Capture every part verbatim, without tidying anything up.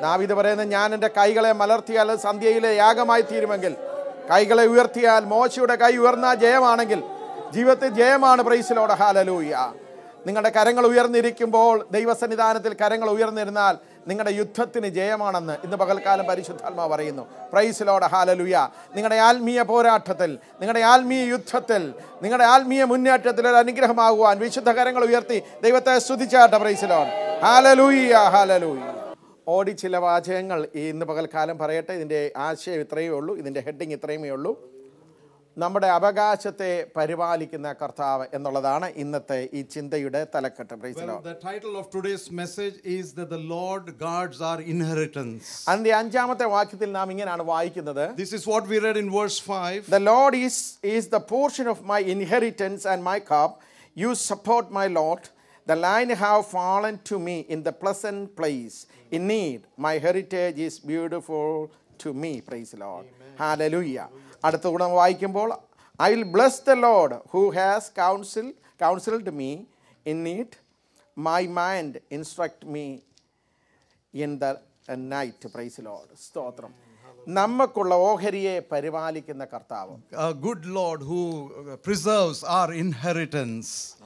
ദാവീദ് പറയുന്നത്, ഞാൻ എൻ്റെ കൈകളെ മലർത്തിയാൽ സന്ധ്യയിലെ യാഗമായി തീരുമെങ്കിൽ, കൈകളെ ഉയർത്തിയാൽ മോശയുടെ കൈ ഉയർന്ന ജയമാണെങ്കിൽ ജീവിതത്തിൽ ജയമാണ്. Price Lord, hallelujah. നിങ്ങളുടെ കരങ്ങൾ ഉയർന്നിരിക്കുമ്പോൾ, ദൈവസന്നിധാനത്തിൽ കരങ്ങൾ ഉയർന്നിരുന്നാൽ നിങ്ങളുടെ യുദ്ധത്തിന് ജയമാണെന്ന് ഇന്ന് പകൽക്കാലം പരിശുദ്ധാത്മാവ് പറയുന്നു. Praise Lord, hallelujah. നിങ്ങളുടെ ആത്മീയ പോരാട്ടത്തിൽ, നിങ്ങളുടെ ആത്മീയ യുദ്ധത്തിൽ, നിങ്ങളുടെ ആത്മീയ മുന്നേറ്റത്തിൽ ഒരു അനുഗ്രഹമാകുവാൻ വിശുദ്ധ കരങ്ങൾ ഉയർത്തി ദൈവത്തെ സ്തുതിച്ചാട്ടെ. Praise Lord, hallelujah, hallelujah. ഓടി ചില വാചകങ്ങൾ ഈ ഇന്ന് പകൽക്കാലം പറയട്ടെ. ഇതിൻ്റെ ആശയം ഇത്രയേ ഉള്ളൂ, ഇതിൻ്റെ ഹെഡിങ് ഇത്രയുമേ ഉള്ളൂ. നമ്മുടെ അവകാശത്തെ പരിപാലിക്കുന്ന കർത്താവ് എന്നുള്ളതാണ് ഇന്നത്തെ ഈ ചിന്തയുടെ തലക്കെട്ട്. Praise Lord. The title of today's message is that the Lord guards our inheritance. അതിന്റെ അഞ്ചാമത്തെ വാക്യത്തിൽ നാം ഇങ്ങനെയാണ് വായിക്കുന്നത്. This is what we read in verse five. The Lord is is the portion of my inheritance and my cup. You support my lot. The line have fallen to me in the pleasant place. In need, my heritage is beautiful to me. Praise the Lord. Hallelujah. അടുത്ത കൂടെ വായിക്കുമ്പോൾ, I will bless the Lord who has counsel, counseled me in need. My mind instruct me in the night. Praise the Lord. സ്തോത്രം. നമുക്കുള്ള ഓഹരിയെ പരിപാലിക്കുന്ന കർത്താവ്, A good Lord who preserves our inheritance.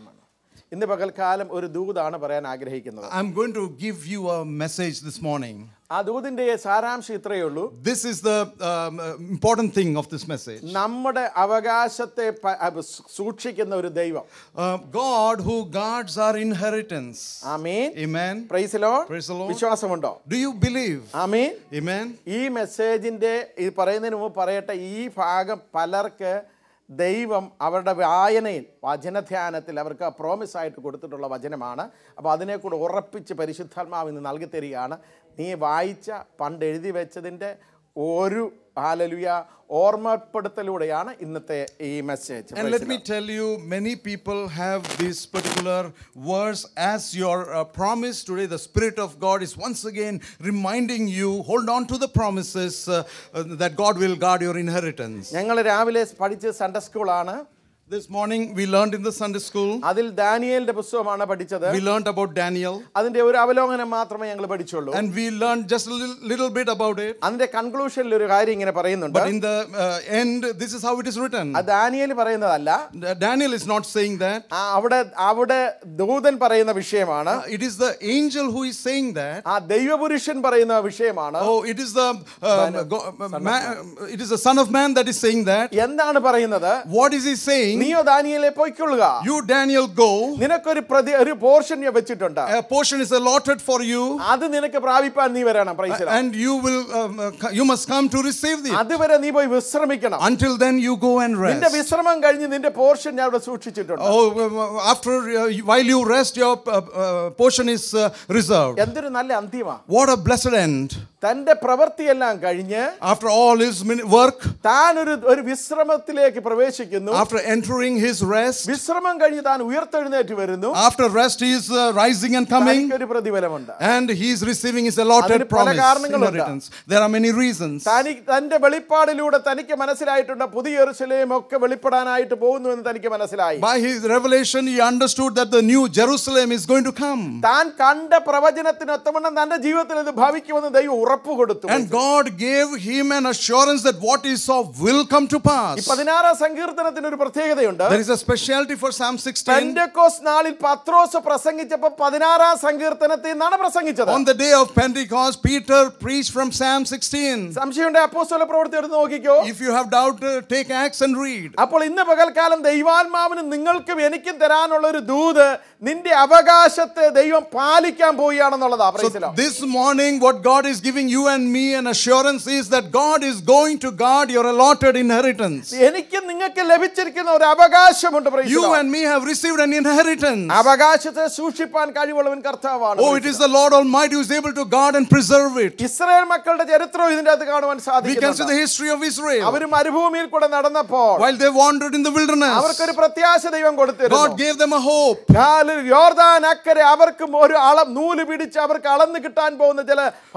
ഇന്ന് പകൽക്കാലം ഒരു ദൂതാണ് പറയാൻ ആഗ്രഹിക്കുന്നത്. I'm going to give you a message this morning. ആ ദൂതിന്റെ സാരാംശം ഇത്രയേ ഉള്ളൂ. This is the um, important thing of this message. നമ്മുടെ അവകാശത്തെ സൂക്ഷിക്കുന്ന ഒരു ദൈവം, Uh, God who guards our inheritance. ആമേൻ. Amen. Praise the Lord. Praise the Lord. വിശ്വാസമുണ്ടോ? Do you believe? ആമേൻ. Amen. ഈ മെസ്സേജിന്റെ ഇത് പറയുന്നതിന് മുമ്പ് പറയട്ടെ, ഈ ഭാഗം പലർക്ക് ദൈവം അവരുടെ വായനയിൽ, വചനധ്യാനത്തിൽ അവർക്ക് പ്രോമിസ് ആയിട്ട് കൊടുത്തിട്ടുള്ള വചനമാണ്. അപ്പോൾ അതിനെ കൂടെ ഉറപ്പിച്ച് പരിശുദ്ധാത്മാവ് ഇന്ന് നൽകി തരികയാണ്. നീ വായിച്ച പണ്ട് എഴുതി വെച്ചതിൻ്റെ ഒരു ഹല്ലേലൂയ ഓർമ്മപ്പെടുത്തലൂടെയാണ് ഇന്നത്തെ ഈ message. And let me tell you, many people have this particular verse as your uh, promise today. The Spirit of God is once again reminding you, hold on to the promises uh, uh, that God will guard your inheritance. ഞങ്ങൾ രാവിലെ പഠിച്ച Sunday സ്കൂളാണ്. This morning we learned in the Sunday school. അതിൽ ദാനിയേലിന്റെ പുസ്തകമാണ് പഠിച്ചത്. We learned about Daniel. അതിന്റെ ഒരു അവലോകനം മാത്രമേ ഞങ്ങൾ പഠിച്ചുള്ളൂ. And we learned just a little, little bit about it. അതിന്റെ കൺക്ലൂഷനിൽ ഒരു കാര്യം ഇങ്ങനെ പറയുന്നുണ്ട്. But in the uh, end, this is how it is written. അത് ദാനിയേൽ പറയുന്നതല്ല. Daniel is not saying that. അവിടെ അവിടെ ദൂതൻ പറയുന്ന വിഷയമാണ്. It is the angel who is saying that. ആ ദൈവപുരുഷൻ പറയുന്ന വിഷയമാണ്. Oh, it is the uh, go, uh, man, it is the Son of Man that is saying that. എന്താണ് പറയുന്നത്? What is he saying? നീയോ ദാനിയേലേ പോയിക്കൊള്ളുക. You Daniel go. നിനക്കൊരു പ്രതി ഒരു portion വെച്ചിട്ടുണ്ട്. A portion is allotted for you. അത് നിനക്ക് പ്രാപിപ്പാൻ നീ വരണം. Praise the Lord. And you will um, uh, you must come to receive it. അതുവരെ നീ പോയി വിശ്രമിക്കണം. Until then you go and rest. നിന്റെ വിശ്രമം കഴിഞ്ഞ് നിന്റെ പോർഷൻ ഞാൻ അവിടെ സൂക്ഷിച്ചിട്ടുണ്ട്. Oh, after uh, while you rest, your uh, uh, portion is uh, reserved. എന്തൊരു നല്ല അന്ത്യമാണ്. What a blessed end. തന്റെ പ്രവൃത്തിയെല്ലാം കഴിഞ്ഞ്, after all his work, താൻ ഒരു ഒരു വിശ്രമത്തിലേക്ക് പ്രവേശിക്കുന്നു. after entering his rest, വിശ്രമം കഴിഞ്ഞ് താൻ ഉയർത്തെഴുന്നേറ്റ് വരുന്നു. after rest he is uh, rising and coming, ഒരു പ്രതിഫലമുണ്ട്. and he is receiving his allotted promise inheritance. There are many reasons. തന്റെ വെളിപ്പാടിലൂടെ തനിക്ക് മനസ്സിലായിട്ടുണ്ട് പുതിയ യെരൂശലേം ഒക്കെ വെളിപ്പെടാനായിട്ട് പോകുന്നു എന്ന് തനിക്ക് മനസ്സിലായി. By his revelation he understood that the new Jerusalem is going to come. താൻ കണ്ട പ്രവചനത്തിനൊത്തവണ്ണം തന്റെ ജീവിതത്തിൽ ഇത് ഭവിക്കുമെന്ന് ദൈവം ഉറപ്പ് കൊടുത്തു. And God gave him an assurance that what he saw will come to pass. ഈ പതിനാറാം സങ്കീർത്തനത്തിന് ഒരു പ്രത്യേകതയുണ്ട്. There is a specialty for Psalm sixteen. Pentecost നാളിൽ പത്രോസ് പ്രസംഗിച്ചപ്പോൾ പതിനാറാം സങ്കീർത്തനത്തിൽ നിന്നാണ് പ്രസംഗിച്ചത്. On the day of Pentecost, Peter preached from Psalm sixteen. സംശയമുണ്ട് അപ്പോസ്തല പ്രവൃത്തി എടുത്ത് നോക്കിക്കോ. If you have doubt, uh, take Acts and read. അപ്പോൾ ഇന്ന് പകൽക്കാലം ദൈവാത്മാവിന് നിങ്ങൾക്കും എനിക്കും തരാനുള്ള ഒരു ദൂത്, നിന്റെ അവകാശത്തെ ദൈവം പാലിക്കാൻ പോവുകയാണെന്നുള്ളതാ. So this morning what God is giving you and me an assurance is that God is going to guard your allotted inheritance. എനിക്കും നിങ്ങൾക്ക് ലഭിച്ചിരിക്കുന്ന ഒരു അവകാശമുണ്ട്. You and me have received an inheritance. അവകാശത്തെ സൂക്ഷിപ്പാൻ കഴിവുള്ളവൻ കർത്താവാണ്. Oh, it is the Lord Almighty who is able to guard and preserve it. Israel മക്കളുടെ ചരിത്രം ഇതിന്റെ അകത്ത് കാണുവാൻ സാധിക്കും. We can see the history of Israel. അവർ മരുഭൂമിയിൽ കൂടെ നടന്നപ്പോൾ, while they wandered in the wilderness, അവർക്കൊരു പ്രത്യാശ ദൈവം കൊടുത്തിരുന്നു. God gave them a hope. യോർദാൻ അക്കരെ അവർക്കും ഒരു അള നൂല് പിടിച്ച് അവർക്ക് അളന്ന് കിട്ടാൻ പോകുന്ന ചില അനുഗ്രഹ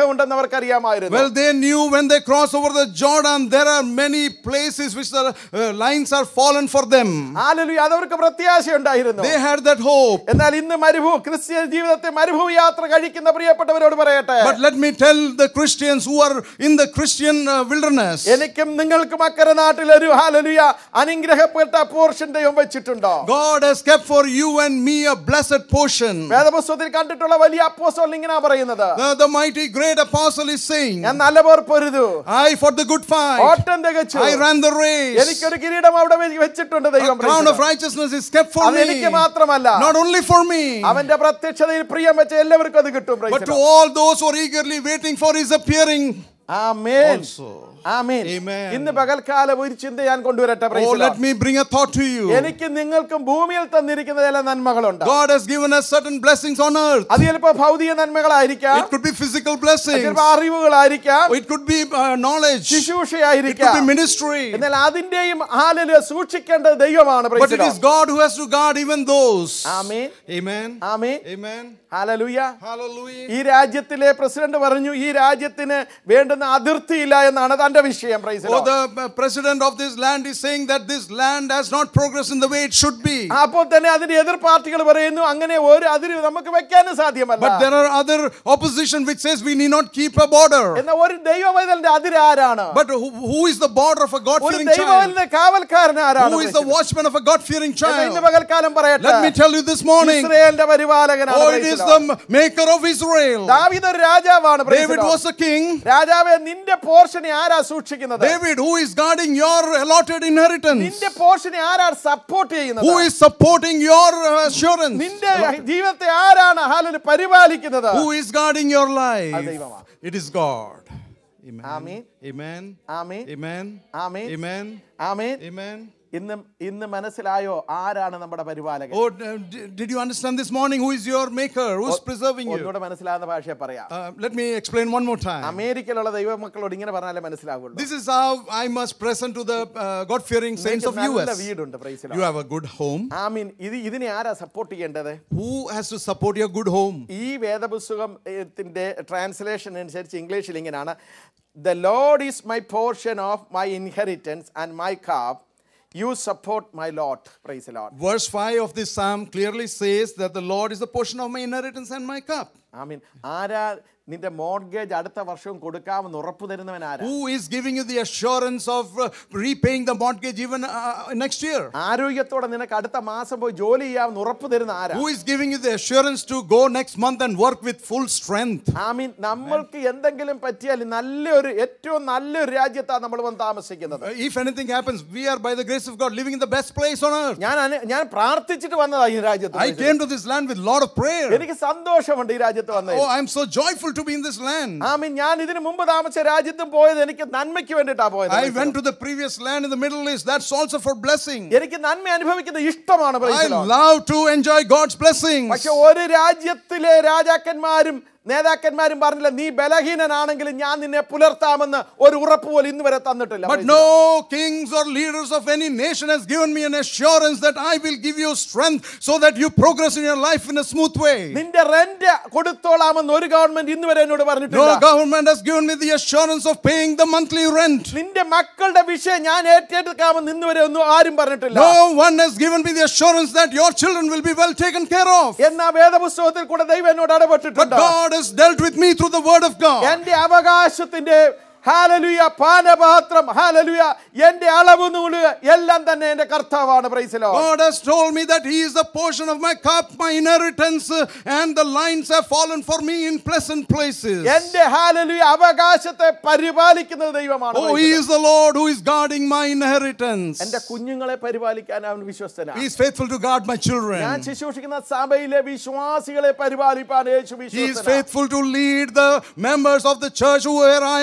അനുഗ്രഹമുണ്ടെന്ന് അവർക്കറിയാമായിരുന്നു. Well, they knew when they cross over the Jordan, there are many places which the uh, lines are fallen for them. ഹല്ലേലൂയ, അതവർക്ക് പ്രത്യാശയുണ്ടായിരുന്നു. They had that hope. എന്നാൽ ഇന്ന് മരുഭൂ ക്രിസ്തീയ ജീവിതത്തെ മരുഭൂമി യാത്ര കഴിക്കുന്ന പ്രിയപ്പെട്ടവരോട് പറയട്ടെ, But let me tell the Christians who are in the Christian uh, wilderness, എനിക്കും നിങ്ങൾക്കും അക്കരെ നാട്ടിൽ ഒരു ഹല്ലേലൂയ അനുഗ്രഹപ്പെട്ട പോർഷൻ ദൈവം വെച്ചിട്ടുണ്ടോ? God has kept for you and me a blessed portion. വേദപുസ്തകത്തിൽ കണ്ടിട്ടുള്ള വലിയ അപ്പോസ്തലൻ ഇങ്ങനെ പറയുന്നത്, The, the mighty great apostle is saying, ഞാൻ നല്ല പോർ പൊരുതു, I fought the good fight, ഓട്ടം തികച്ചു, I ran the race, എനിക്കൊരു കിരീടം അവിടെ വെ- വെച്ചിട്ടുണ്ട് a ദൈവം. crown of righteousness is kept for അത് me, എനിക്ക് മാത്രമല്ല, not only for me, അവന്റെ പ്രത്യക്ഷതയിൽ പ്രിയം വെച്ച എല്ലാവർക്കും അത് കിട്ടും. Praise but the to Lord. all those who are eagerly waiting for his appearing amen. also. Amen. Amen. ഇന്ന് പകൽക്കാലം ഒരു ചിന്ത ഞാൻ കൊണ്ടുവരട്ടെ. Praise Oh, the let Lord. me bring a thought to you. എനിക്ക് നിങ്ങൾക്കും ഭൂമിയിൽ തന്നിരിക്കുന്ന ചില നന്മകളുണ്ട്. God has given us certain blessings on earth. അത് ചിലപ്പോ ഭൗതിക നന്മകളായിരിക്കാം, It could be physical blessings, ചിലപ്പോ അറിവുകളായിരിക്കാം, it could be uh, knowledge, it ശുശ്രൂഷയായിരിക്കാം. could be ministry. എന്നാൽ അതിന്റെയും ഹല്ലേലൂയ സൂക്ഷിക്കേണ്ടത് ദൈവമാണ്. Praise But the it is Lord. God who has to guard even those. ആമേൻ. Amen. ആമേൻ. Amen. ഹല്ലേലൂയ. Hallelujah. ഈ രാജ്യത്തിലെ president പറഞ്ഞു ഈ രാജ്യത്തിന് വേണ്ടുന്ന അതിർത്തിയില്ല എന്നാണ് തന്റെ വിഷയം. Praise the Oh, Lord. the uh, president of this land is saying that this land has not progressed in the way it should be. അപ്പോൾ തന്നെ അതിന്റെ എതിർ പാർട്ടികൾ പറയുന്നു അങ്ങനെ ഒരു അതിര് നമുക്ക് വെക്കാനും സാധ്യമല്ല. But there are other opposition which says we need not keep a border. എന്നാൽ ഒരു ദൈവവൈതലിന്റെ അതിര് ആരാണ്? But who, who is the border of a ഒരു God-fearing child? ദൈവവൈതലിന്റെ കാവൽക്കാരൻ ആരാണ്? Who is the watchman of a God-fearing ഇന്ന് child? പകൽക്കാലം പറയട്ടെ, Let me tell you this morning. ഇസ്രായേലിന്റെ പരിപാലകനാണ്. Oh, it Praise is the Lord. the maker of Israel. ദാവീദ് ഒരു രാജാവാണ്. Praise the David Lord. was a king. രാജാവേ, നിന്റെ പോർഷനെ ആരാ സൂക്ഷിക്കുന്നത്? David, who is guarding your allotted inheritance? നിന്റെ പോർഷനെ ആരാ സപ്പോർട്ട് ചെയ്യുന്നത്? Who is supporting your uh, assurance? നിന്റെ ജീവിതത്തെ ആരാണ് ഹല്ലേലൂയ പരിപാലിക്കുന്നത്? Who is guarding your അത് life? ദൈവമാണ്. It is God. Amen. ആമേൻ. Amen. ആമേൻ. Amen. ആമേൻ. Amen. ആമേൻ. Amen. ഇന്ന് ഇന്ന് മനസ്സിലായോ ആരാണ് നമ്മുടെ പരിപാലകൻ? Oh, d- did you understand this morning who is your maker? Who is preserving you? ഒന്നുകൂടെ മനസ്സിലാകുന്ന ഭാഷയെ പറയാം. Uh, let me explain one more time. അമേരിക്കയിലുള്ള ദൈവമക്കളോട് ഇങ്ങനെ പറഞ്ഞാലേ മനസ്സിലാവുള്ളൂ. This is how I must present to the uh, God-fearing saints of നിങ്ങൾക്ക് U നല്ല S. വീടുണ്ട്. Praise the Lord. You have a good home. ആമീൻ. ഇത് ഇതിനെ ആരാ സപ്പോർട്ട് ചെയ്യേണ്ടത്? Who has to support your good home? ഈ വേദപുസ്തകത്തിന്റെ ട്രാൻസ്ലേഷൻ അനുസരിച്ച് ഇംഗ്ലീഷിൽ ഇങ്ങനെയാണ്, The Lord is my portion of my inheritance and my cup. You support my lot. Praise the Lord. Verse five of this psalm clearly says that the Lord is the portion of my inheritance and my cup. ആമീൻ. ആരാ നിന്റെ mortgage അടുത്ത വർഷവും കൊടുക്കാമെന്ന് ഉറപ്പ് തരുന്നവൻ ആരാ? Who is giving you the assurance of uh, repaying the mortgage even uh, next year? ആരോഗ്യത്തോടെ നിനക്ക് അടുത്ത മാസം പോയി ജോലി ചെയ്യാമെന്ന് ഉറപ്പ് തരുന്ന ആരാ? Who is giving you the assurance to go next month and work with full strength? ആമീൻ. നമ്മൾക്ക് എന്തെങ്കിലും പറ്റിയാൽ നല്ലൊരു ഏറ്റവും നല്ലൊരു രാജ്യത്താണ് നമ്മൾ വന്ന് താമസിക്കുന്നത്. Uh, if anything happens, we are by the grace of God living in the best place on earth. ഞാൻ അന- ഞാൻ പ്രാർത്ഥിച്ചിട്ട് വന്നതാ ഈ രാജ്യത്ത്. I came to this land with a lot of prayer. എനിക്ക് സന്തോഷമുണ്ട് ഈ രാജ്യത്ത് വന്നത്. Oh, I'm so joyful to be in this land. ആമീൻ. ഞാൻ ഇതിനു മുമ്പ് താമസിച്ച രാജ്യത്തും പോയത് എനിക്ക് നന്മയ്ക്ക് വേണ്ടിയിട്ടാ പോയത്. I went to the previous land in the Middle East. That's also for blessing. എനിക്ക് നന്മ അനുഭവിക്കുന്നത് ഇഷ്ടമാണ്. Praise I the Lord. love to enjoy God's blessings. പക്ഷെ ഒരു രാജ്യത്തിലെ രാജാക്കന്മാരും നേതാക്കന്മാരും പറഞ്ഞില്ല നീ ബലഹീനനാണെങ്കിലും ഞാൻ നിന്നെ പുലർത്താമെന്ന് ഒരു ഉറപ്പ് പോലും ഇന്ന് വരെ തന്നിട്ടില്ല. But no kings or leaders of any nation has given me an assurance that I will give you strength so that you progress in your life in a smooth way. നിന്റെ റെന്റ് കൊടുത്തോളാമെന്ന് ഒരു government ഇന്ന് വരെ എന്നോട് പറഞ്ഞിട്ടില്ല. No government has given me the assurance of paying the monthly rent. നിന്റെ മക്കളുടെ വിഷയം ഞാൻ ഏറ്റെടുക്കാമെന്ന് ഇന്ന് വരെ ഒന്നും ആരും പറഞ്ഞിട്ടില്ല. No one has given me the assurance that your children will be well taken care of. എന്നാ വേദപുസ്തകത്തിൽ കൂടെ ദൈവം എന്നോട് But ഇടപെട്ടിട്ടുണ്ട്. God has dealt with me through the word of God. എന്റെ അവകാശത്തിന്റെ ഹല്ലേലൂയ പാനപാത്രം ഹല്ലേലൂയ എന്റെ അളവ് നൂല് എല്ലാം തന്നെ എന്റെ കർത്താവാണ്. Praise the Lord. God has told me that he is the portion of my cup, my inheritance, uh, and the lines have fallen for me in pleasant places. എന്റെ ഹല്ലേലൂയ അവകാശത്തെ പരിപാലിക്കുന്ന ദൈവമാണ്. Oh, he is the Lord who is guarding my inheritance. എന്റെ കുഞ്ഞുങ്ങളെ പരിപാലിക്കാൻ അവൻ വിശ്വസ്തനാണ്. He is faithful to guard my ഞാൻ children. ശുശ്രൂഷിക്കുന്ന സഭയിലെ വിശ്വാസികളെ പരിപാലിക്കാൻ യേശു He is വിശ്വസ്തനാണ്. faithful to lead the members of the church where I am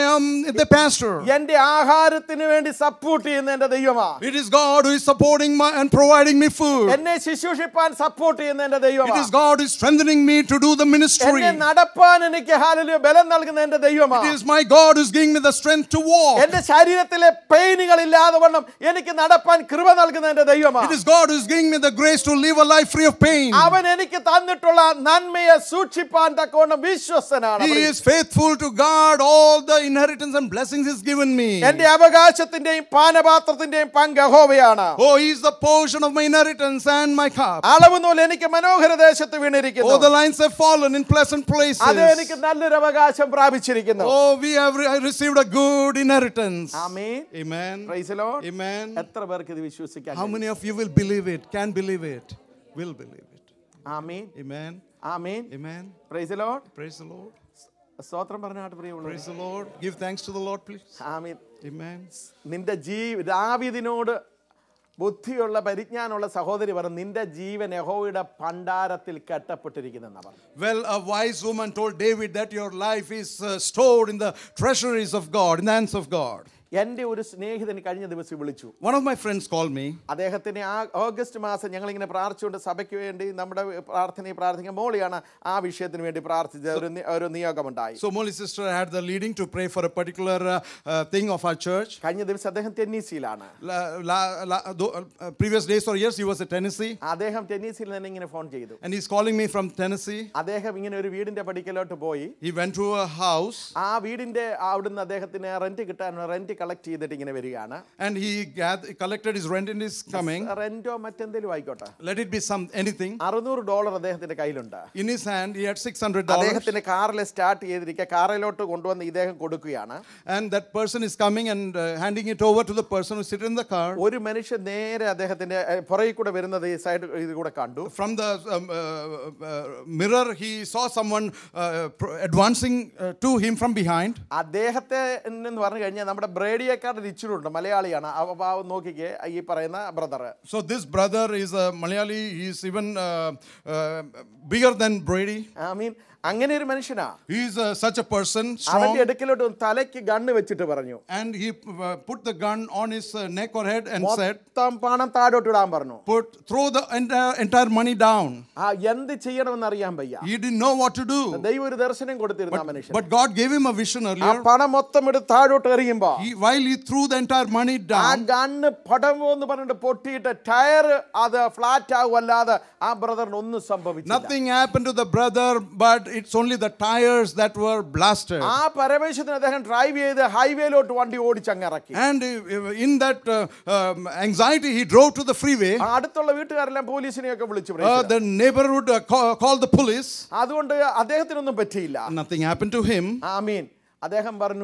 the pastor. എന്റെ ആഹാരത്തിന് വേണ്ടി സപ്പോർട്ട് ചെയ്യുന്ന എന്റെ ദൈവമാണ്. It is God who is supporting my and providing me food. എന്നെ ശുശ്രൂഷിപ്പാൻ സപ്പോർട്ട് ചെയ്യുന്ന എന്റെ It ദൈവമാണ്. is God who is strengthening me to do the ministry. എന്നെ നടപ്പാൻ എനിക്ക് ഹല്ലേലൂയ ബലം നൽകുന്ന എന്റെ It ദൈവമാണ്. is my God who is giving me the strength to walk. എന്റെ ശരീരത്തിലെ പെയിനുകൾ ഇല്ലാതെ വണ്ണം എനിക്ക് നടപ്പാൻ കൃപ നൽകുന്ന എന്റെ It ദൈവമാണ്. is God who is giving me the grace to live a life free of pain. അവൻ എനിക്ക് തന്നിട്ടുള്ള നന്മയെ സൂക്ഷിപ്പാൻ തക്കവണ്ണം വിശ്വസ്തനാണ്. He is faithful to guard all the inheritance and blessings He's given me. എന്റെ അവകാശത്തിന്റെയും പാനപാത്രത്തിന്റെയും പങ്ക് യഹോവയാണ്. Oh, He is the portion of my inheritance and my cup. അളവ് നൂൽ എനിക്ക് മനോഹര ദേശത്ത് വീണിരിക്കുന്നു. Oh, the lines have fallen in pleasant places. അത് എനിക്ക് നല്ലൊരു അവകാശം പ്രാപിച്ചിരിക്കുന്നു. Oh, we have re- received a good inheritance. ആമേൻ. Amen. Praise the Lord. Amen. എത്ര പേർക്ക് ഇത് വിശ്വസിക്കാൻ How കഴിയും? many of you will believe it? Can believe it? Will believe it? Amen. Amen. ആമേൻ. Amen. Praise the Lord. Praise the Lord. സ്തോത്രം പറഞ്ഞാട്ട് പ്രിയമുള്ളവരേ. Praise the Lord. Give thanks to the Lord, please. Amen. Amen. നിന്റെ ജീ ദാവീദിനോട് ബുദ്ധിയുള്ള പരിജ്ഞാനമുള്ള സഹോദരി പറഞ്ഞു, നിന്റെ ജീവൻ യഹോവയുടെ ഭണ്ഡാരത്തിൽ കെട്ടപ്പെട്ടിരിക്കുന്നെന്നാ പറഞ്ഞു. Well, a wise woman told David that your life is uh, stored in the treasuries of God, in the hands of God. എൻ്റെ ഒരു സ്നേഹിതൻ കഴിഞ്ഞ ദിവസം വിളിച്ചു. One of my friends called me. അദ്ദേഹത്തിന് ആ ഓഗസ്റ്റ് മാസം ഞങ്ങളിങ്ങനെ പ്രാർത്ഥിച്ചുകൊണ്ട് സഭയ്ക്ക് വേണ്ടി നമ്മുടെ പ്രാർത്ഥനയെ പ്രാർത്ഥിക്കാൻ മോളിയാണ് ആ വിഷയത്തിന് വേണ്ടി പ്രാർത്ഥിച്ച ഒരു നി- ഒരു നിയോഗമുണ്ടായി. So Molly sister had the leading to pray for a particular uh, uh, thing of our church. കഴിഞ്ഞ ദിവസം അദ്ദേഹം ടെന്നീസിയിലാണ്. La, la, la, though, uh, previous days or years he was at Tennessee, അദ്ദേഹം ടെന്നീസിൽ തന്നെ ഇങ്ങനെ ഫോൺ ചെയ്തു. and he's calling me from Tennessee. അദ്ദേഹം ഇങ്ങനെ ഒരു വീടിന്റെ പടിക്കലോട്ട് പോയി. He went to a house ആ വീടിന്റെ അവിടുന്ന് അദ്ദേഹത്തിന് റെന്റ് കിട്ടാൻ റെന്റ് കളക്ട് ചെയ്തിട്ട് ഇങ്ങനെ വരികയാണ്. and he gathered, collected his rent and is coming. റെന്റോ മറ്റെന്തെങ്കിലും ആയിക്കോട്ടെ. Let it be some anything. അറുന്നൂറ് ഡോളർ അദ്ദേഹത്തിന്റെ കയ്യിലുണ്ട്. In his hand he had six hundred dollars. അദ്ദേഹത്തിന്റെ കാറിൽ സ്റ്റാർട്ട് ചെയ്തിരിക്കുക കാറിലോട്ട് കൊണ്ടുവന്ന് ഇദ്ദേഹം കൊടുക്കുകയാണ്. And that person is coming and uh, handing it over to the person who sitting in the car. ഒരു മനുഷ്യൻ നേരെ അദ്ദേഹത്തിന്റെ ഏഹ്, പുറകിൽ കൂടെ വരുന്നത് ഈ സൈഡ് ഇത് കൂടെ കണ്ടു. From the um, uh, uh, mirror he saw someone uh, pro- advancing uh, to him from behind. അദ്ദേഹത്തെ എന്ന് പറഞ്ഞു കഴിഞ്ഞാൽ നമ്മുടെ ബ്രേഡിയേക്കാട് ഇച്ചിട്ടുണ്ട്, മലയാളിയാണ്. അവ നോക്കിക്കേ ഈ പറയുന്ന brother. So this brother is a Malayali. He is even uh, uh, bigger than Brady. I mean അങ്ങനെ ഒരു മനുഷ്യനാ. He is uh, such a person, അവന്റെ strong, അടുക്കലോട്ട് തലയ്ക്ക് ഗണ്ണ് വെച്ചിട്ട് പറഞ്ഞു, and he uh, put the gun on his uh, neck or head and said, മൊത്തം പണം താഴോട്ട് ഇടാൻ പറഞ്ഞു. "Put throw the entire, entire money down." ആ എന്ത് ചെയ്യണമെന്ന് അറിയാൻ വയ്യ. He didn't know what to do. ദൈവം ഒരു ദർശനം കൊടുത്തിരുന്ന ആ മനുഷ്യൻ. But God gave him a vision ആ earlier. പണം മൊത്തം എടുത്ത് താഴോട്ട് എറിയുമ്പോ He, while he threw the entire money ആ down, ഗണ്ണ് പടമോന്ന് പറഞ്ഞിട്ട് പൊട്ടിയിട്ട് ടയർ അത് ഫ്ലാറ്റ് ആകുമല്ലാതെ ആ ബ്രദറിന് ഒന്നും സംഭവിച്ചില്ല. nothing happened to the brother, but it's only the tires that were blasted. ആ പരമേശ്വരൻ അദ്ദേഹം ഡ്രൈവ് ചെയ്ത് ഹൈവേയിലോട്ട് വണ്ടി ഓടിച്ചങ്ങ് ഇറക്കി. And uh, in that uh, um, anxiety, he drove to the freeway. ആ അടുത്തുള്ള വീട്ടുകാരെല്ലാം പോലീസിനെയൊക്കെ വിളിച്ചു. Uh, the neighborhood uh, call, called the police. അതുകൊണ്ട് അദ്ദേഹത്തിനൊന്നും പറ്റിയില്ല. Nothing happened to him. ആമീൻ. അദ്ദേഹം പറഞ്ഞു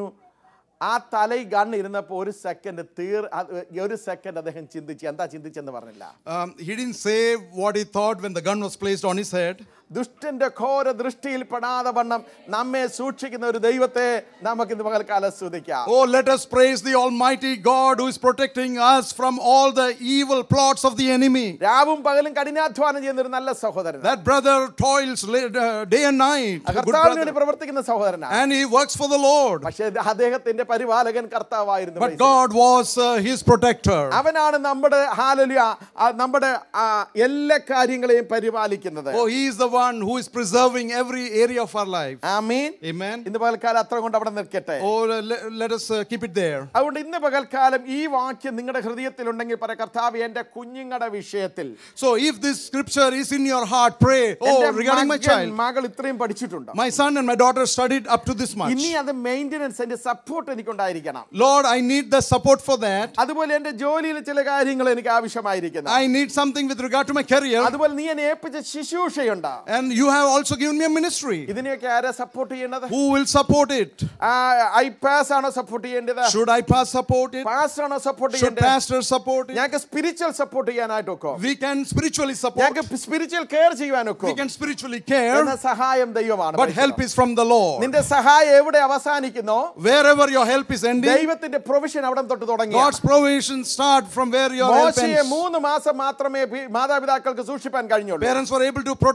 ആ തലയിൽ ഗണ്ണ് ഇരുന്നപ്പോൾ ഒരു സെക്കൻഡ് തീർ അത് ഒരു സെക്കൻഡ് അദ്ദേഹം ചിന്തിച്ചു. എന്താ ചിന്തിച്ചെന്ന് പറഞ്ഞില്ല. Um, he didn't say what he thought when the gun was placed on his head. ദുഷ്ടന്റെ ഘോര ദൃഷ്ടിയിൽ പെടാതെ വണ്ണം നമ്മെ സൂക്ഷിക്കുന്ന ഒരു ദൈവത്തെ നമുക്ക് ഇന്ന് പകൽക്കാലം സ്തുതിക്കാം. Oh, let us praise the Almighty God who is protecting us from all the evil plots of the enemy. രാവും പകലും കഠിനാധ്വാനം ചെയ്യുന്ന ഒരു നല്ല സഹോദരൻ. That brother toils la- uh, day and night. A good കർത്താവിന് വേണ്ടി brother. പ്രവർത്തിക്കുന്ന സഹോദരനാണ്. And he works for the Lord. പക്ഷേ അദ്ദേഹത്തിന്റെ പരിപാലകൻ കർത്താവായിരുന്നു. But God was uh, his protector. അവനാണ് നമ്മുടെ ഹല്ലേലൂയ നമ്മുടെ ആ, എല്ലാ കാര്യങ്ങളെയും പരിപാലിക്കുന്നത്. Oh, he is the one who is preserving every area of our life. Amin. Amen. ഇന്ന് പകൽക്കാലം അത്ര കൊണ്ട് അവിടെ നിൽക്കട്ടെ. Oh, let, let us uh, keep it there. അതുകൊണ്ട് ഇന്ന് പകൽക്കാലം ഈ വാക്യം നിങ്ങളുടെ ഹൃദയത്തിലുണ്ടെങ്കിൽ പറ, കർത്താവേ എൻ്റെ കുഞ്ഞുങ്ങളുടെ വിഷയത്തിൽ So if this scripture is in your heart, pray, oh, regarding my എൻ്റെ child. മകൾ ഇത്രയും പഠിച്ചിട്ടുണ്ട്. My son and my daughter studied up to this much. ഇനി അത് മെയിൻ്റനൻസ് എൻ്റെ സപ്പോർട്ട് എനിക്കുണ്ടായിരിക്കണം. Lord, I need the support for that. അതുപോലെ എൻ്റെ ജോലിയിൽ ചില കാര്യങ്ങൾ എനിക്ക് ആവശ്യമായിരിക്കുന്നു. I need something with regard to my career. അതുപോലെ നീ എന്നെ ഏൽപ്പിച്ച ശുശ്രൂഷയുണ്ട്. And you have also given me a ministry. ഇതിനെയൊക്കെ ആരാ സപ്പോർട്ട് ചെയ്യേണ്ടത്? Who will support it? I pass ആണോ സപ്പോർട്ട് ചെയ്യേണ്ടത്? Should I pass support it? Pastor ആണോ സപ്പോർട്ട് Should ചെയ്യേണ്ടത്? pastor support it? ഞങ്ങൾക്ക് സ്പിരിച്വൽ സപ്പോർട്ട് ചെയ്യാനായിട്ടൊക്കെ, We can spiritually support. ഞങ്ങൾക്ക് സ്പിരിച്വൽ കെയർ ചെയ്യാനൊക്കെ We can spiritually care. എന്ന സഹായം ദൈവമാണ്. But help is from the Lord. നിന്റെ സഹായം എവിടെ അവസാനിക്കുന്നോ Wherever your help is ending, ദൈവത്തിന്റെ പ്രൊവിഷൻ അവിടെ തൊട്ട് തുടങ്ങി. God's provision start from where your help മോശയെ ends. മൂന്ന് മാസം മാത്രമേ പി- മാതാപിതാക്കൾക്ക് സൂക്ഷിപ്പാൻ കഴിഞ്ഞുള്ളൂ. Parents were able to protect Moses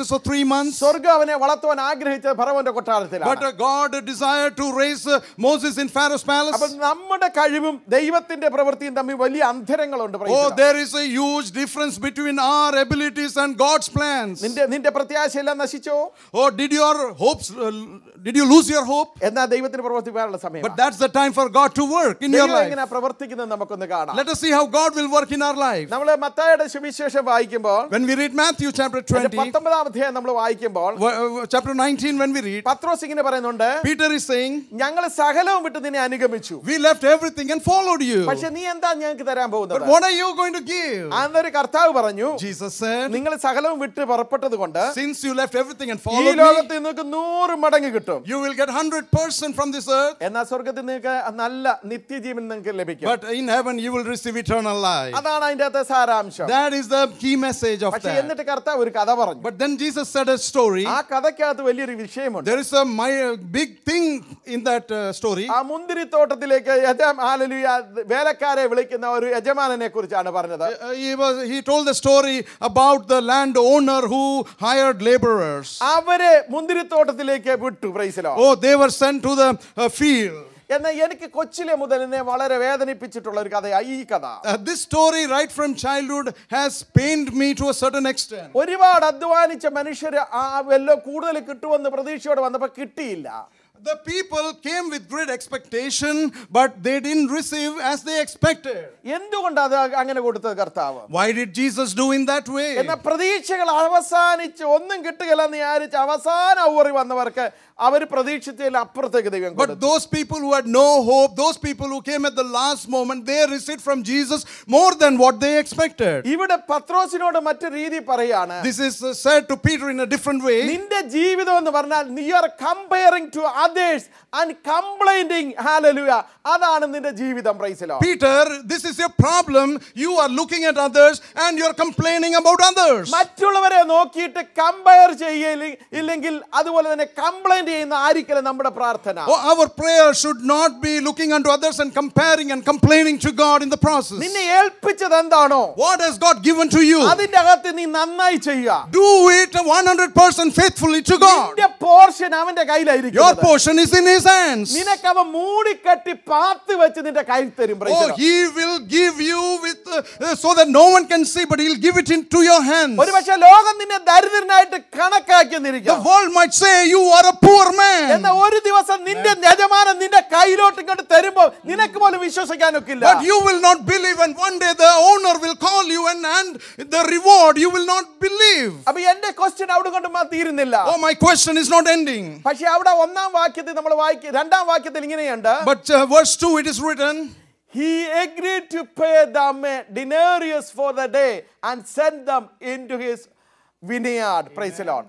process of three months. സ്വർഗ്ഗം അവനെ വളർത്തുവാൻ ആഗ്രഹിച്ചത് ഫറവോന്റെ കൊട്ടാരത്തിലാണ്. But uh, God desired to raise uh, Moses in Pharaoh's palace. അപ്പോൾ നമ്മുടെ കഴിവും ദൈവത്തിന്റെ പ്രവൃത്തിയും തമ്മിൽ വലിയ അന്തരങ്ങളുണ്ട്. Oh, there is a huge difference between our abilities and God's plans. നിന്റെ നിന്റെ പ്രത്യാശയെല്ലാം നശിച്ചോ? Oh, did your hopes, uh, did you lose your hope? എന്നാ ദൈവത്തിന് പ്രവർത്തിക്കാനുള്ള സമയം. But that's the time for God to work in your ദൈവം life. എങ്ങനെ പ്രവർത്തിക്കുന്നത് നമുക്കൊന്ന് കാണാം. Let us see how God will work in our life. നമ്മൾ മത്തായിയുടെ സുവിശേഷം വായിക്കുമ്പോൾ, When we read Matthew chapter twenty, പത്തൊമ്പതാം അധ്യായം നമ്മൾ വായിക്കുമ്പോൾ, uh, chapter nineteen, when we read, പത്രോസ് ഇങ്ങനെ പറയുന്നുണ്ട്, Peter is saying, ഞങ്ങൾ സകലവും വിട്ട് നിന്നെ അനുഗമിച്ചു. we left everything and followed you. പക്ഷെ നീ എന്താ ഞങ്ങൾക്ക് തരാൻ പോകുന്നത്? But what are you going to give? അന്നൊരു കർത്താവ് പറഞ്ഞു, Jesus said, നിങ്ങൾ സകലവും വിട്ട് പുറപ്പെട്ടത് കൊണ്ട് since you left everything and ഈ followed ലോകത്ത് me, നിങ്ങൾക്ക് നൂറ് മടങ്ങ് കിട്ടും. you will get one hundred percent from this earth. എന്നാൽ സ്വർഗ്ഗത്തിൽ നിങ്ങൾക്ക് നല്ല നിത്യജീവൻ നിങ്ങൾക്ക് ലഭിക്കും. But in heaven you will receive eternal life. അതാണ് അതിന്റെ അകത്തെ സാരാംശം. That is the key message of പക്ഷെ that. എന്നിട്ട് കർത്താവ് ഒരു കഥ പറഞ്ഞു. But then Jesus said a story. ആ കഥയ്ക്കകത്ത് വലിയൊരു വിഷയമുണ്ട്. There is a my, uh, big thing in that uh, story. ആ മുന്തിരിത്തോട്ടത്തിലേക്ക് യജമാ- ഹല്ലേലൂയ, വേലക്കാരെ വിളിക്കുന്ന ഒരു യജമാനനെ കുറിച്ചാണ് പറഞ്ഞത്. Uh, he was he told the story about the landowner who hired laborers. അവരെ മുന്തിരിത്തോട്ടത്തിലേക്ക് വിട്ടു. Praise the Lord. Oh, they were sent to the uh, field. എന്നാൽ എനിക്ക് കൊച്ചിലെ മുതൽ എന്നെ വളരെ വേദനിപ്പിച്ചിട്ടുള്ള ഒരു കഥയാണ് ഈ കഥ. Uh, this story right from childhood has pained me to a certain extent. ഒരുപാട് അധ്വാനിച്ച മനുഷ്യർ ആ വല്ല കൂടുതൽ കിട്ടുമെന്ന് പ്രതീക്ഷയോടെ വന്നപ്പോൾ കിട്ടിയില്ല. The people came with great expectation, but they didn't receive as they expected. എന്തുകൊണ്ട് അത് അങ്ങനെ കൊടുത്തത് കർത്താവ്? Why did Jesus do in that way? എന്നാൽ പ്രതീക്ഷകൾ അവസാനിച്ച് ഒന്നും കിട്ടുകയില്ലെന്ന് വിചാരിച്ച് അവസാന ഊറി വന്നവർക്ക് അവർ പ്രതീക്ഷിച്ചതിൽ അപ്പുറത്തേക്ക് ദൈവം But കൊടുത്തു. those people who had no hope, those people who came at the last moment, they received from Jesus more than what they expected. ഇവിടെ പത്രോസിനോട് മറ്റു രീതി പറയാണ്, This is uh, said to Peter in a different way. നിന്റെ ജീവിതം എന്ന് പറഞ്ഞാൽ നീ are comparing to others and complaining. Hallelujah. അതാണ് നിന്റെ ജീവിതം. Praise the Lord. Peter, this is your problem. You are looking at others and you are complaining about others. മറ്റുള്ളവരെ നോക്കിയിട്ട് കമ്പയർ ചെയ്യില്ലെങ്കിൽ അതുപോലെ തന്നെ കംപ്ലൈന്റ് ചെയ്യുന്ന ആയിരിക്കലും നമ്മുടെ പ്രാർത്ഥന. Oh, our prayer should not be looking unto others and comparing and complaining to God in the process. നിന്നെ ഏൽപ്പിച്ചത് എന്താണോ What has God given to you? അതിന്റെ അകത്ത് നീ നന്നായി ചെയ്യുക. Do it one hundred percent faithfully to God. നിന്റെ portion അവന്റെ കയ്യിലായിരിക്കും. Your portion is in His hands. നിനക്ക് അവൻ മൂടിക്കെട്ടി പാത്ത് വെച്ച് നിന്റെ കയ്യിൽ തരും. Praise the Oh, Lord. He will give you with uh, uh, so that no one can see, but He'll give it into your hands. ഒരുപക്ഷേ ലോകം നിന്നെ ദരിദ്രനായിട്ട് കണക്കാക്കി The എന്നിരിക്കും. world might say you are a poor man. എന്നാൽ ഒരു ദിവസം നിന്റെ യജമാനൻ നിന്റെ കയ്യിലോട്ട് ഇങ്ങോട്ട് തരുമ്പോൾ നിനക്ക് പോലും വിശ്വസിക്കാനൊക്കില്ല. But you will not believe, and one day the owner will call you and and the reward you will not believe. അപ്പൊ എന്റെ ക്വസ്റ്റ്യൻ അവിടെ കൊണ്ട് തീരുന്നില്ല. Oh, my question is not ending. പക്ഷെ അവിടെ ഒന്നാം വാക്യത്തിൽ നമ്മൾ വായിക്കും, രണ്ടാം വാക്യത്തിൽ ഇങ്ങനെയുണ്ട്, But uh, verse two it is written, he agreed to pay them a denarius for the day and send them into his vineyard. Praise the Lord.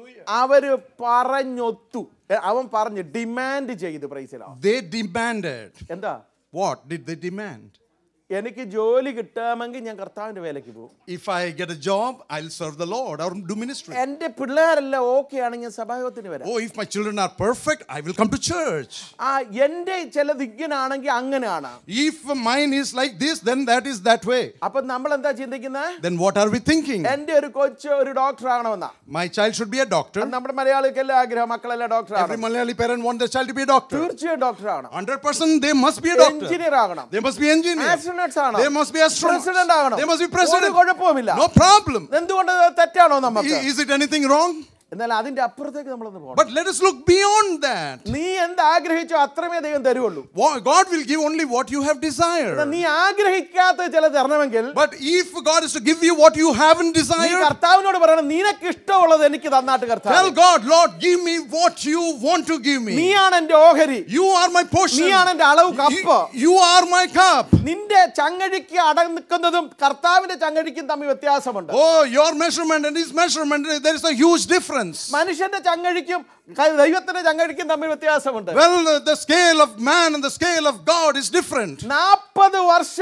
അവര് പറഞ്ഞൊത്തു. അവൻ പറഞ്ഞു ഡിമാൻഡ് ചെയ്തു. Praise the Lord. they demanded. എന്താ? What did they demand? എനിക്ക് ജോലി കിട്ടാമെങ്കിൽ ഞാൻ കർത്താവിന്റെ വേലയ്ക്ക് പോകും. If I get a job, I'll serve the Lord or do ministry. എന്റെ പിള്ളേരെല്ലാം ഓക്കെ ആണെങ്കിൽ സഭായോഗത്തിന് വരാം. Oh, if my children are perfect, I will come to church. ആ എന്റെ ചിലത് ഇങ്ങനാണെങ്കിൽ അങ്ങനെയാണ്. If mine is like this, then that is that way. അപ്പൊ നമ്മൾ എന്താ ചിന്തിക്കുന്നത്? Then what are we thinking? എന്റെ ഒരു കൊച്ചു ഒരു ഡോക്ടർ ആകണമെന്നാ. My child should be a doctor. നമ്മുടെ മലയാളിക്കെല്ലാം ആഗ്രഹം മക്കളെല്ലാം ഡോക്ടർ Every ആകണം. Malayali parent wants their child to be a doctor. തീർച്ചയായും ഡോക്ടർ ആകണം. one hundred percent they must be a doctor. Engineer ആകണം. They must be engineers. Astronauts ആകണം. They must be astronauts. President ആകണം. They must be ഒരു president. കുഴപ്പവുമില്ല. No problem. എന്തുകൊണ്ട് തെറ്റാണോ നമുക്ക്? Is it anything wrong? എന്നാൽ അതിന്റെ അപ്പുറത്തേക്ക് നമ്മളൊന്ന് പോകണം. But let us look beyond that. നീ എന്ത് ആഗ്രഹിച്ചോ അത്രമേ ദൈവം തരുള്ളൂ. God will give only what you have desired. നീ ആഗ്രഹിക്കാത്ത ചില തരണമെങ്കിൽ, But if God is to give you what you haven't നീ desired, കർത്താവിനോട് പറയണം, നിനക്ക് ഇഷ്ടമുള്ളത് എനിക്ക് തന്നാട്ട് കർത്താവ്. tell God, Lord, give me what you want to give me. നീയാണ് എന്റെ ഓഹരി. You are my portion. നീയാണ് എന്റെ അളവ് cup. You, you are my cup. നിന്റെ ചങ്ങഴിക്ക് അടങ്ങുന്നതും കർത്താവിന്റെ ചങ്ങഴിക്കും തമ്മിൽ വ്യത്യാസമുണ്ട്. Oh, your measurement and his measurement, there is a huge difference. മനുഷ്യന്റെ ചങ്ങഴിക്കും ദൈവത്തിന്റെ ചങ്ങഴിക്കും തമ്മിൽ വ്യത്യാസമുണ്ട്. Well, the scale of man and the scale of God is different. നാൽപ്പത് വർഷം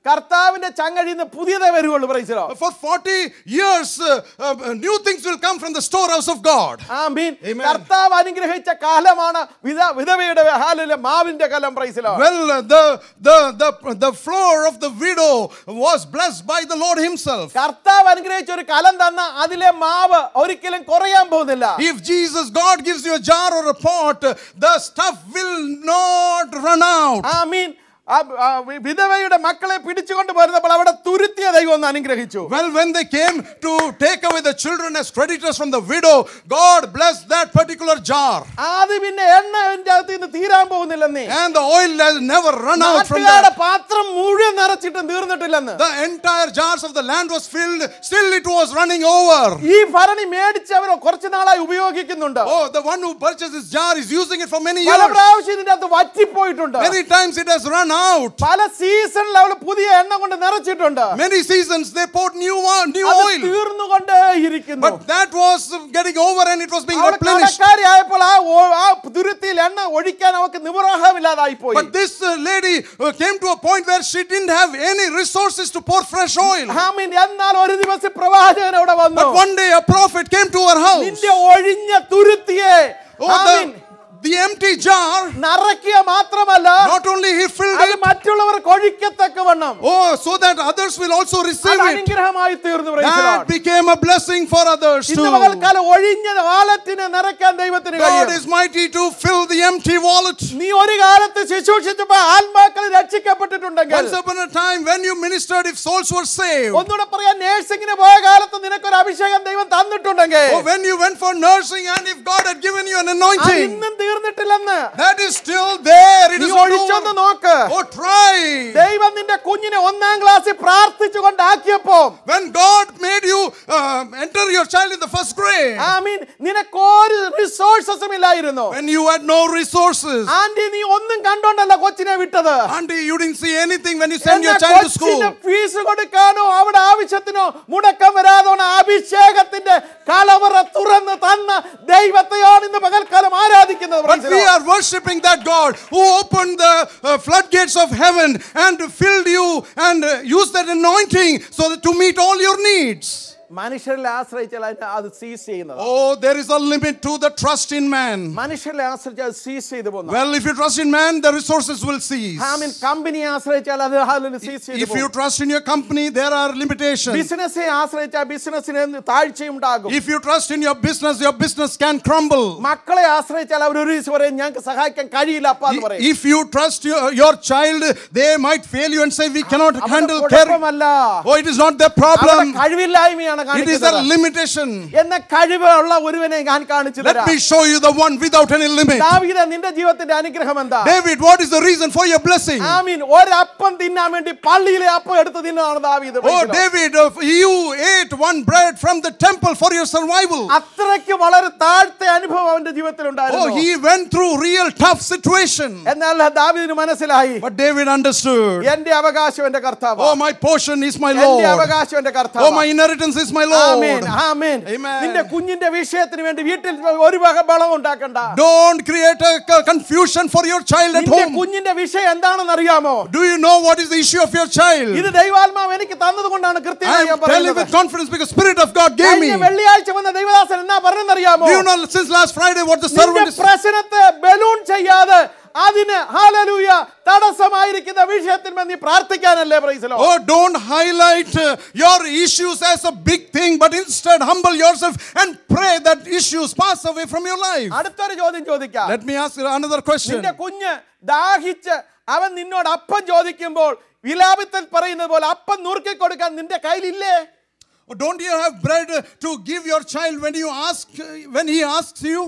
കർത്താവിന്റെ ചങ്ങഴിയിൽ നിന്ന് പുതിയതേ വരുള്ളൂ. Praise the Lord. For forty years, uh, uh, new things will come from the storehouse of God. ആമീൻ. Amen. കർത്താവ് അനുഗ്രഹിച്ച കാലമാണ് വിധ- വിധവയുടെ ഹാലൂയ മാവിന്റെ കാലം. Praise the Lord. Well, uh, the, the, the, the floor of the widow was blessed by the Lord himself. കർത്താവ് അനുഗ്രഹിച്ച ഒരു കലം തന്ന അതിലെ മാവ് ഒരിക്കലും കുറയാൻ പോകുന്നില്ല. If Jesus, God gives you a jar or a pot, the stuff will not run out. ആമീൻ. ആ- ആ വിധവയുടെ മക്കളെ പിടിച്ചുകൊണ്ട് വരുന്നപ്പോൾ അവിടെ തുരുത്തിയ ദൈവം ഒന്ന് അനുഗ്രഹിച്ചു. Well, when they came to take away the children as creditors from the widow, God blessed that particular jar. അത് പിന്നെ എണ്ണ അതിന്റെ അകത്ത് നിന്ന് തീരാൻ പോകുന്നില്ലെന്നേ. And the oil has never run out from നാട്ടുകാരുടെ that. പാത്രം മുഴുവൻ നിറച്ചിട്ടും തീർന്നിട്ടില്ലെന്ന്. The entire jars of the land was filled, still it was running over. ഈ ഭരണി മേടിച്ചവരോ കുറച്ചു നാളായി ഉപയോഗിക്കുന്നുണ്ട്. Oh, the one who purchased this jar is using it for many പല years. പ്രാവശ്യം ഇതിന്റെ അകത്ത് വറ്റിപ്പോയിട്ടുണ്ട്. Many times it has run out. പല സീസണിൽ അവൾ പുതിയ എണ്ണ കൊണ്ട് നിറച്ചിട്ടുണ്ട്. Many seasons they poured new one, new അത് oil. തീർന്നുകൊണ്ടേയിരിക്കുന്നു. But that was getting over and it was being അവൾ replenished. കടക്കാരിയായപ്പോൾ ആ ഒ- ആ തുരുത്തിയിൽ എണ്ണ ഒഴിക്കാൻ അവൾക്ക് നിവൃഹമില്ലാതായി പോയി. But this uh, lady uh, came to a point where she didn't have any resources to pour fresh oil. ആമീൻ. എന്നാൽ ഒരു ദിവസം പ്രവാചകൻ അവിടെ വന്നു. But one day a prophet came to her house. നിന്റെ ഒഴിഞ്ഞ തുരുത്തിയെ Oh, Amin the, the empty jar, നിറയ്ക്കുക മാത്രമല്ല not only he filled അത് it, മറ്റുള്ളവർക്ക് ഒഴിക്കത്തക്കവണ്ണം oh, so that others will also receive അത് it. അനുഗ്രഹമായി തീർന്നു. Praise the That Lord. became a blessing for others ഇന്ന് too. പകൽക്കാലം ഒഴിഞ്ഞ വാലറ്റിനെ നിറയ്ക്കാൻ ദൈവത്തിന് God കഴിയും. is mighty to fill the empty wallet. നീ ഒരു കാലത്ത് ശുശ്രൂഷിച്ചപ്പോൾ ആത്മാക്കൾ രക്ഷിക്കപ്പെട്ടിട്ടുണ്ടെങ്കിൽ, Once upon a time when you ministered, if souls were saved, ഒന്നുകൂടെ പറയാൻ നേഴ്സിംഗിന് പോയ കാലത്ത് നിനക്കൊരു അഭിഷേകം ദൈവം തന്നിട്ടുണ്ടെങ്കിൽ, or when you went for nursing and if God had given you an അത് anointing, ഇന്നും തീർന്നിട്ടില്ലെന്ന്. that is still there. It നീ is ഒഴിച്ചൊന്ന് over. നോക്ക്. Oh, try. ദൈവം നിന്റെ കുഞ്ഞിനെ ഒന്നാം ക്ലാസ്സിൽ പ്രാർത്ഥിച്ചുകൊണ്ടാക്കിയപ്പോ, When God made you uh, enter your child in the first grade, ആമീൻ, നിനക്കൊരു റിസോഴ്സസും ഇല്ലായിരുന്നു. when you had no resources, auntie നീ ഒന്നും കണ്ടോണ്ടല്ല കൊച്ചിനെ വിട്ടത്. auntie, you didn't see anything when you sent your എന്നാ child to school. കൊച്ചിന് ഫീസ് കൊടുക്കാനോ അവിടെ ആവശ്യത്തിനോ മുടക്കം വരാതോണ അഭിഷേകത്തിന്റെ കലവറ തുറന്ന് തന്ന ദൈവത്തെയാണ് ഇന്ന് പകൽക്കാലം ആരാധിക്കുന്നത്. But we are worshipping that God who opened the uh, floodgates of heaven and filled you and uh, used that anointing so that to meet all your needs. മനുഷ്യരിൽ ആശ്രയിച്ചാൽ അതിന് അത് സീസ് ചെയ്യുന്നത്. Oh, there is a limit to the trust in man. മനുഷ്യരിൽ ആശ്രയിച്ചാൽ അത് സീസ് ചെയ്തു പോകുന്നു. Well, if you trust in man, the resources will cease. ആമീൻ. കമ്പനിയെ ആശ്രയിച്ചാൽ അത് അതിന് സീസ് ചെയ്തു If you പോകും. trust in your company, there are limitations. ബിസിനസ്സിനെ ആശ്രയിച്ചാൽ ബിസിനസ്സിന് താഴ്ചയുണ്ടാകും. If you trust in your business, your business can crumble. മക്കളെ ആശ്രയിച്ചാൽ അവർ ഒരു ദിവസം പറയും ഞങ്ങൾക്ക് സഹായിക്കാൻ കഴിയില്ല അപ്പ എന്ന് പറയും. If you trust your, your child, they might fail you and say, we cannot അവരുടെ handle care. കുഴപ്പമല്ല. Oh, it is not their അവരുടെ problem. കഴിവില്ലായ്മയാണ് It is a കാണിക്കുന്നത്. limitation. എന്ന കഴിവുള്ള ഒരുവനെ ഞാൻ കാണിച്ചു Let തരാം. me show you the one without any limit. ദാവീദേ, നിന്റെ ജീവിതത്തിന്റെ അനുഗ്രഹം എന്താ? David, what is the reason for your blessing? ആമീൻ. ഒരപ്പം തിന്നാൻ വേണ്ടി പള്ളിയിലെ അപ്പം എടുത്ത് തിന്നാണ് ദാവീദ്. Oh, David, uh, you ate one bread from the temple for your survival. അത്രയ്ക്ക് വളരെ താഴ്ത്ത അനുഭവം അവന്റെ ജീവിതത്തിൽ Oh, ഉണ്ടായിരുന്നു. he went through real tough situation. എന്നാൽ ദാവീദിന് മനസ്സിലായി, But David understood. എന്റെ അവകാശം എന്റെ കർത്താവ്. Oh, my portion is my എന്റെ Lord. അവകാശം എന്റെ Oh, കർത്താവ്. my inheritance is my amen. Lord. Amen. Amen. നിന്റെ കുഞ്ഞിന്റെ വിഷയത്തിന് വേണ്ടി വീട്ടിൽ ഒരു വക ബളം ഉണ്ടാക്കണ്ട. Don't create a c- confusion for your child at നിന്റെ home. കുഞ്ഞിന്റെ വിഷയം എന്താണെന്ന് അറിയാമോ? Do you know what is the issue of your child? ഇത് ദൈവാത്മാവ് എനിക്ക് തന്നതുകൊണ്ടാണ് I കൃത്യമായി ഞാൻ am telling പറയുന്നത്. with confidence because Spirit of God gave me. കഴിഞ്ഞ വെള്ളിയാഴ്ച വന്ന ദൈവദാസൻ എന്നാ പറഞ്ഞെന്നറിയാമോ? Do you know since last Friday what the നിന്റെ servant is? പ്രശ്നത്തെ ബലൂൺ ചെയ്യാതെ അതിന് ഹല്ലേലൂയ തടസ്സമായിരിക്കുന്ന വിഷയത്തിൽ നീ പ്രാർത്ഥിക്കാനല്ലേ? Praise the Lord. Oh, don't highlight uh, your issues as a big thing, but instead humble yourself and pray that issues pass away from your life. അടുത്തൊരു ചോദ്യം ചോദിക്കാം. Let me ask you another question. നിന്റെ കുഞ്ഞ് ദാഹിച്ച് അവൻ നിന്നോട് അപ്പം ചോദിക്കുമ്പോൾ വിലാപത്തിൽ പറയുന്നത് പോലെ അപ്പം നുറുക്കി കൊടുക്കാൻ നിന്റെ കയ്യിലില്ലേ? Oh, don't you have bread uh, to give your child when you ask uh, when he asks you?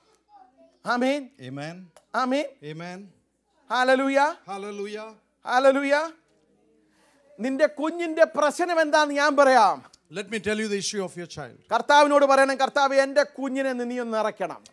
ആമേൻ. Amen. ആമേൻ. Amen. ഹല്ലേലൂയ. Hallelujah. ഹല്ലേലൂയ. നിന്റെ കുഞ്ഞിന്റെ പ്രശ്നം എന്താന്ന് ഞാൻ പറയാം. Let me tell you the issue of your child. കർത്താവിനോട് പറയണം, കർത്താവേ എന്റെ കുഞ്ഞിനെ നീ ഒന്ന് നിറയ്ക്കണം.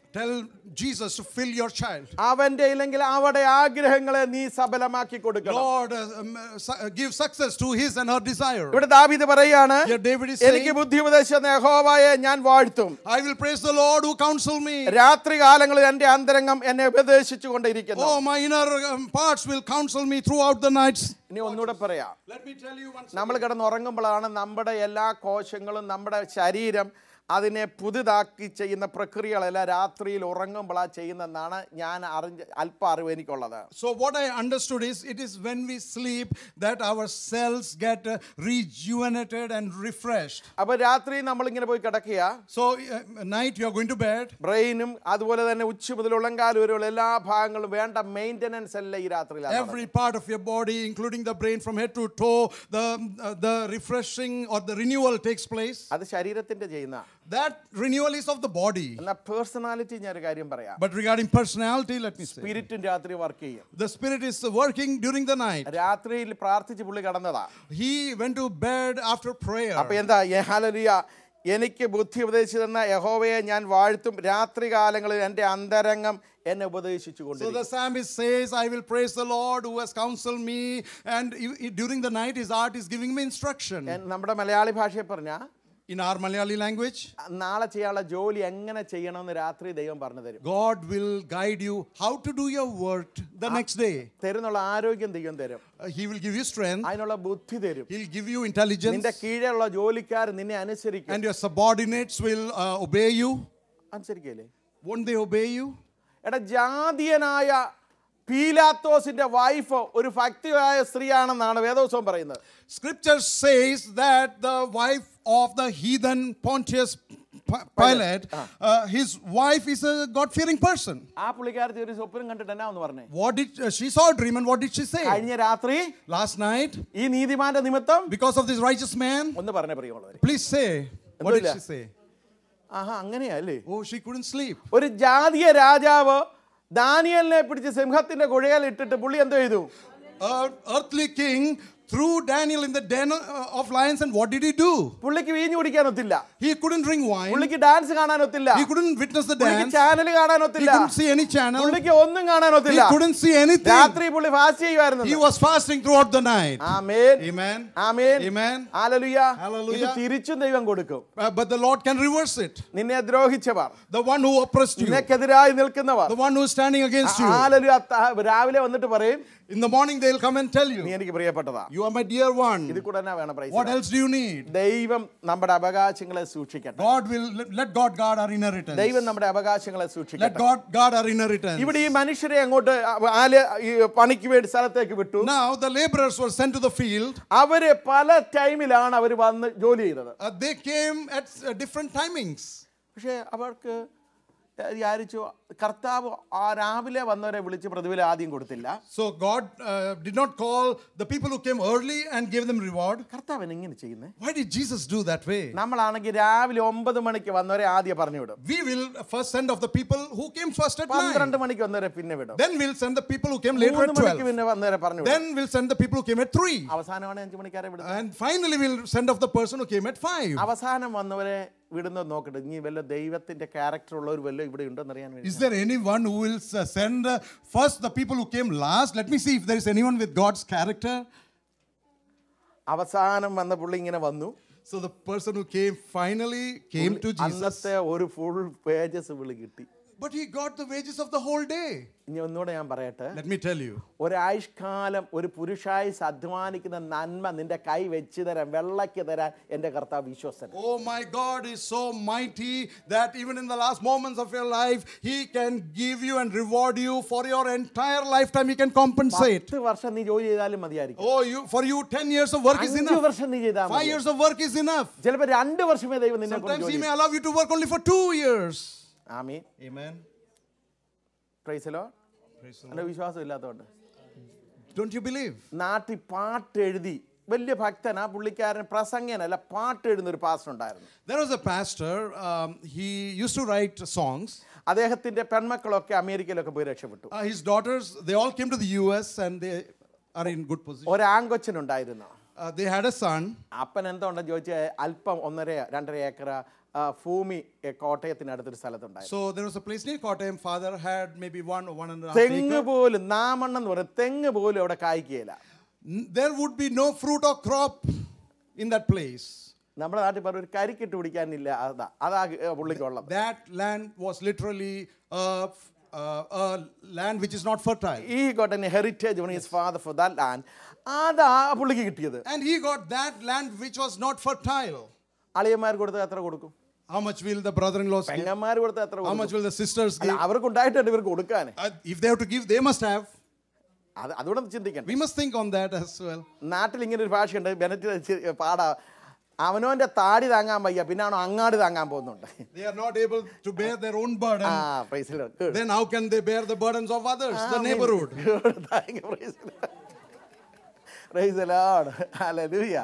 Tell Jesus to fill your child. അവന്റെ ഇല്ലെങ്കിൽ അവരുടെ ആഗ്രഹങ്ങളെ നീ സഫലമാക്കി കൊടുക്കണം. Lord, uh, um, uh, su- uh, give success to his and her desire. ഇവിടെ ദാവീദ് പറയാണ്, Here David is എനിക്ക് saying, ബുദ്ധി ഉപദേശിച്ച യഹോവയെ ഞാൻ വാഴ്ത്തും. I will praise the Lord who counsel me. രാത്രി കാലങ്ങളിൽ എന്റെ അന്തരംഗം എന്നെ ഉപദേശിച്ചു കൊണ്ടിരിക്കുന്നു. Oh, my inner um, parts will counsel me throughout the nights. ഇനി ഒന്നുകൂടെ പറയാം. Let me tell you once. നമ്മൾ കിടന്നുറങ്ങുമ്പോഴാണ് നമ്മുടെ എല്ലാ കോശങ്ങളും നമ്മുടെ ശരീരം അതിനെ പുതുതാക്കി ചെയ്യുന്ന പ്രക്രിയകളെല്ലാം രാത്രിയിൽ ഉറങ്ങുമ്പോഴാണ് ചെയ്യുന്നതെന്നാണ് ഞാൻ അറിഞ്ഞ അല്പ അറിവ് എനിക്കുള്ളത്. So what I understood is, it is when we sleep that our cells get uh, rejuvenated and refreshed. അപ്പോൾ രാത്രി നമ്മളിങ്ങനെ പോയി കിടക്കുക. So uh, night you are going to bed. ബ്രെയിനും അതുപോലെ തന്നെ ഉച്ച മുതൽ ഉള്ളങ്കാൽ വരെയുള്ള എല്ലാ ഭാഗങ്ങളും വേണ്ട മെയിൻ്റനൻസ് എല്ലാം ഈ രാത്രിയിലാണ്. Every part of your body, including the brain from head to toe, the uh, the refreshing or the renewal takes place. അത് ശരീരത്തിന്റെ ചെയ്യുന്ന. That renewal is of the body. എന്നാൽ പേഴ്സണാലിറ്റി ഞാൻ ഒരു കാര്യം പറയാം. But regarding personality, let me say, സ്പിരിറ്റും രാത്രി work ചെയ്യും. the spirit is working during the night. രാത്രിയിൽ പ്രാർത്ഥിച്ച് പുള്ളി കടന്നതാ. He went to bed after prayer. അപ്പൊ എന്താ ഹല്ലേലൂയ, എനിക്ക് ബുദ്ധി ഉപദേശിച്ചു തന്ന യഹോവയെ ഞാൻ വാഴ്ത്തും, രാത്രി കാലങ്ങളിൽ എൻ്റെ അന്തരംഗം എന്നെ ഉപദേശിച്ചു So the കൊണ്ടിരിക്കും. psalmist says, I will praise the Lord who has counseled me, and he- he- during the night his heart is giving me instruction. നമ്മുടെ മലയാളി ഭാഷയിൽ പറഞ്ഞാൽ In our Malayali language, നാളെ ചെയ്യാനുള്ള ജോലി എങ്ങനെ ചെയ്യണമെന്ന് രാത്രി ദൈവം പറഞ്ഞു തരും. God will guide you how to do your work the next day. തരുന്നുള്ള ആരോഗ്യം ദൈവം തരും. Uh, he will give you strength. അതിനുള്ള ബുദ്ധി തരും. He'll give you intelligence. നിന്റെ കീഴെയുള്ള ജോലിക്കാർ നിന്നെ അനുസരിക്കും. And your subordinates will uh, obey you. അനുസരിക്കല്ലേ? Won't they obey you? എടാ, ജാതീയനായ പീലാത്തോസിന്റെ വൈഫ് ഒരു ഭക്തിയായ സ്ത്രീയാണെന്നാണ് വേദോത്സവം പറയുന്നത്. Scripture says that the wife of the heathen Pontius P- Pilate, uh, his wife is a God-fearing person. ആ പുള്ളിക്കാരത്തി ഒരു സ്വപ്നം കണ്ടിട്ട് എന്നാ ഒന്ന് പറഞ്ഞേ. What did uh, she saw a dream, and what did she say? കഴിഞ്ഞ രാത്രി Last night, ഈ നീതിമാന്റെ നിമിത്തം because of this righteous man, ഒന്ന് പറഞ്ഞേ പ്രിയമുള്ളവരെ. please say, what did she say? ആഹാ, അങ്ങനെയാ അല്ലേ? Oh, she couldn't sleep. ഒരു ജാതീയ രാജാവ് ദാനിയേലിനെ പിടിച്ച് സിംഹത്തിന്റെ കുഴയിൽ ഇട്ടിട്ട് പുള്ളി എന്തോ ചെയ്തു? An earthly king threw Daniel in the den uh, of lions, and what did he do? പുള്ളിക്ക് വീഞ്ഞു കുടിക്കാൻ ഒത്തില്ല. He couldn't drink wine. പുള്ളിക്ക് ഡാൻസ് കാണാൻ ഒത്തില്ല. He couldn't witness the പുള്ളിക്ക് dance. ചാനൽ കാണാൻ He ഒത്തില്ല. couldn't see any channel. പുള്ളിക്ക് ഒന്നും കാണാൻ He ഒത്തില്ല. couldn't see anything. രാത്രി പുള്ളി ഫാസ്റ്റ് ചെയ്യുമായിരുന്നു. He was fasting throughout the night. ആമേൻ. Amen. ആമേൻ. Amen. ഹല്ലേലൂയ. Hallelujah. ഇത് തിരിച്ചും ദൈവം കൊടുക്കും. Uh, but the Lord can reverse it. നിന്നെ ദ്രോഹിച്ചവർ, The one who oppressed you, നിനക്കെതിരായി നിൽക്കുന്നവർ, the one who is standing against you, ഹല്ലേലൂയ, രാവിലെ വന്നിട്ട് പറയും, in the morning they'll come and tell നീ you, എനിക്ക് പ്രിയപ്പെട്ടതാ. you are my dear one. ഇത് കൂടെ എന്നാ വേണം? What else do you need? ദൈവം നമ്മുടെ അവകാശങ്ങളെ സൂക്ഷിക്കട്ടെ. God will let, let God guard our inheritance. ദൈവം നമ്മുടെ അവകാശങ്ങളെ Let സൂക്ഷിക്കട്ടെ. God guard our inheritance. ഇവിടെ ഈ മനുഷ്യരെ അങ്ങോട്ട് ആല് ഈ പണിക്ക് വേണ്ടി സ്ഥലത്തേക്ക് വിട്ടു. Now the laborers were sent to the field. അവര് പല ടൈമിലാണ് അവർ വന്ന് ജോലി ചെയ്തത്. Uh, they came at uh, different timings. പക്ഷേ അവർക്ക് വിചാരിച്ചു കർത്താവ് ആ രാവിലെ വന്നവരെ വിളിച്ച് പ്രതിഫലം ആദ്യം കൊടുത്തില്ല. So God uh, did not call the people who came early and gave them reward. കർത്താവ് എങ്ങനെ ചെയ്യുന്നേ? Why did Jesus do that way? നമ്മളാണെങ്കിൽ രാവിലെ ഒമ്പത് മണിക്ക് വന്നവരെ ആദ്യം പറഞ്ഞു വിടും. We will first send of the people who came first at nine. പന്ത്രണ്ട് മണിക്ക് വന്നവരെ പിന്നെ വിടും. Then we'll send the people who came later at മൂന്ന് മണിക്ക് twelve. പിന്നെ വന്നവരെ പറഞ്ഞു വിടും. Then we'll send the people who came at three. അവസാനമാണ് അഞ്ചു മണിക്കാരെ വിടുന്നത്. And finally we'll send off the person who came at five. അവസാനം വന്നവരെ വിടുന്നത് നോക്കട്ടെ, ഇനി വല്ല ദൈവത്തിന്റെ ക്യാരക്ടർ ഉള്ളവർ വല്ല ഇവിടെ ഉണ്ടെന്ന് അറിയാൻ വേണ്ടി. Is there anyone who will uh, send uh, first the people who came last? Let me see if there is anyone with God's character. അവസാനം വന്ന പുള്ളി ഇങ്ങനെ വന്നു. So the person who came finally came to Jesus. അന്നത്തെ ഒരു full pages വിളി കിട്ടി. But he got the wages of the whole day. ഇനി ഒന്നുകൂടെ ഞാൻ പറയട്ടെ. Let me tell you. ഒരായുഷ്കാലം ഒരു പുരുഷായുസ് അധ്വാനിക്കുന്ന നന്മ നിന്റെ കൈ വെച്ച് തരാൻ, വെള്ളയ്ക്ക് തരാൻ എൻ്റെ കർത്താവ് വിശ്വസൻ. Oh, my God is so mighty that even in the last moments of your life, He can give you and reward you for your entire lifetime. He can compensate. പത്ത് വർഷം നീ ജോലി ചെയ്താലും മതിയായിരിക്കും. Oh, you for you ten years of work is അഞ്ച് enough. വർഷം നീ ചെയ്താൽ Five മതി. years of work is enough. ചിലപ്പോൾ രണ്ട് വർഷമേ ദൈവം നിന്നെ കൊണ്ട് Sometimes He ജോലി may allow you to work only for two years. ആമീൻ. Amen. Praise the Lord. എൻ്റെ വിശ്വാസം ഇല്ലാത്തതുകൊണ്ട്. Don't you believe? നാട്ടിൽ പാട്ട് എഴുതി വലിയ ഭക്തൻ ആ പുള്ളിക്കാരൻ, പ്രസംഗനല്ല പാട്ട് എഴുതുന്ന ഒരു പാസ്റ്റർ ഉണ്ടായിരുന്നു. There was a pastor. Um, he used to write songs. അദ്ദേഹത്തിന്റെ പെൺമക്കളൊക്കെ അമേരിക്കയിലൊക്കെ പോയി രക്ഷപ്പെട്ടു. Uh, his daughters, they all came to the U S and they are in good position. ഒരാങ്കൊച്ചനുണ്ടായിരുന്നു. Uh, they had a son. അപ്പൻ എന്താ ഉണ്ടെന്ന് ചോദിച്ചാൽ അല്പം ഒന്നര രണ്ടര ഏക്കർ ആ, ഭൂമി എ, കോട്ടയത്തിനടുത്തൊരു സ്ഥലത്തുണ്ടായിരുന്നു. So there was a place near Kottayam. Father had maybe one or one and a half തെങ്ങ് acre. പോലും നാമണ്ണം എന്ന് പറയും, തെങ്ങ് പോലും അവിടെ കായ്ക്കുകയില്ല. N- There would be no fruit or crop in that place. നമ്മുടെ നാട്ടിൽ പറഞ്ഞ ഒരു കരിക്കിട്ട് പിടിക്കാനില്ല, അതാ അതാ ഏ, പുള്ളിക്കുള്ളത്. That land was literally uh, f- uh, a land which is not fertile. He got an heritage when his father for that land. അതാ പുള്ളിക്ക് കിട്ടിയത്. And he got that land which was not fertile. അളിയന്മാർ കൊടുത്താൽ എത്ര കൊടുക്കും? How much will the brother-in-laws give? പെങ്ങന്മാർ കൊടുത്താൽ എത്ര How കൊടുക്കും? much will the sisters അല്ല, give? അവർക്ക് ഉണ്ടായിട്ടുണ്ട് ഇവർക്ക് കൊടുക്കാൻ. Uh, if they have to give, they must have. അത് അതുകൂടെ ചിന്തിക്കണം. We must think on that as well. നാട്ടിൽ ഇങ്ങനെ ഒരു ഭാഷയുണ്ട്, ബെനറ്റ് പാടാ, അവനവൻ്റെ താടി താങ്ങാൻ വയ്യ, പിന്നാണോ അങ്ങാടി താങ്ങാൻ പോകുന്നുണ്ട്. They are not able to bear their own burden. ആ, praise the Lord. Good. Then how can they bear the burdens of others, the Amen. neighborhood? Good. Thank you. Praise the Lord. Praise the Lord. Hallelujah.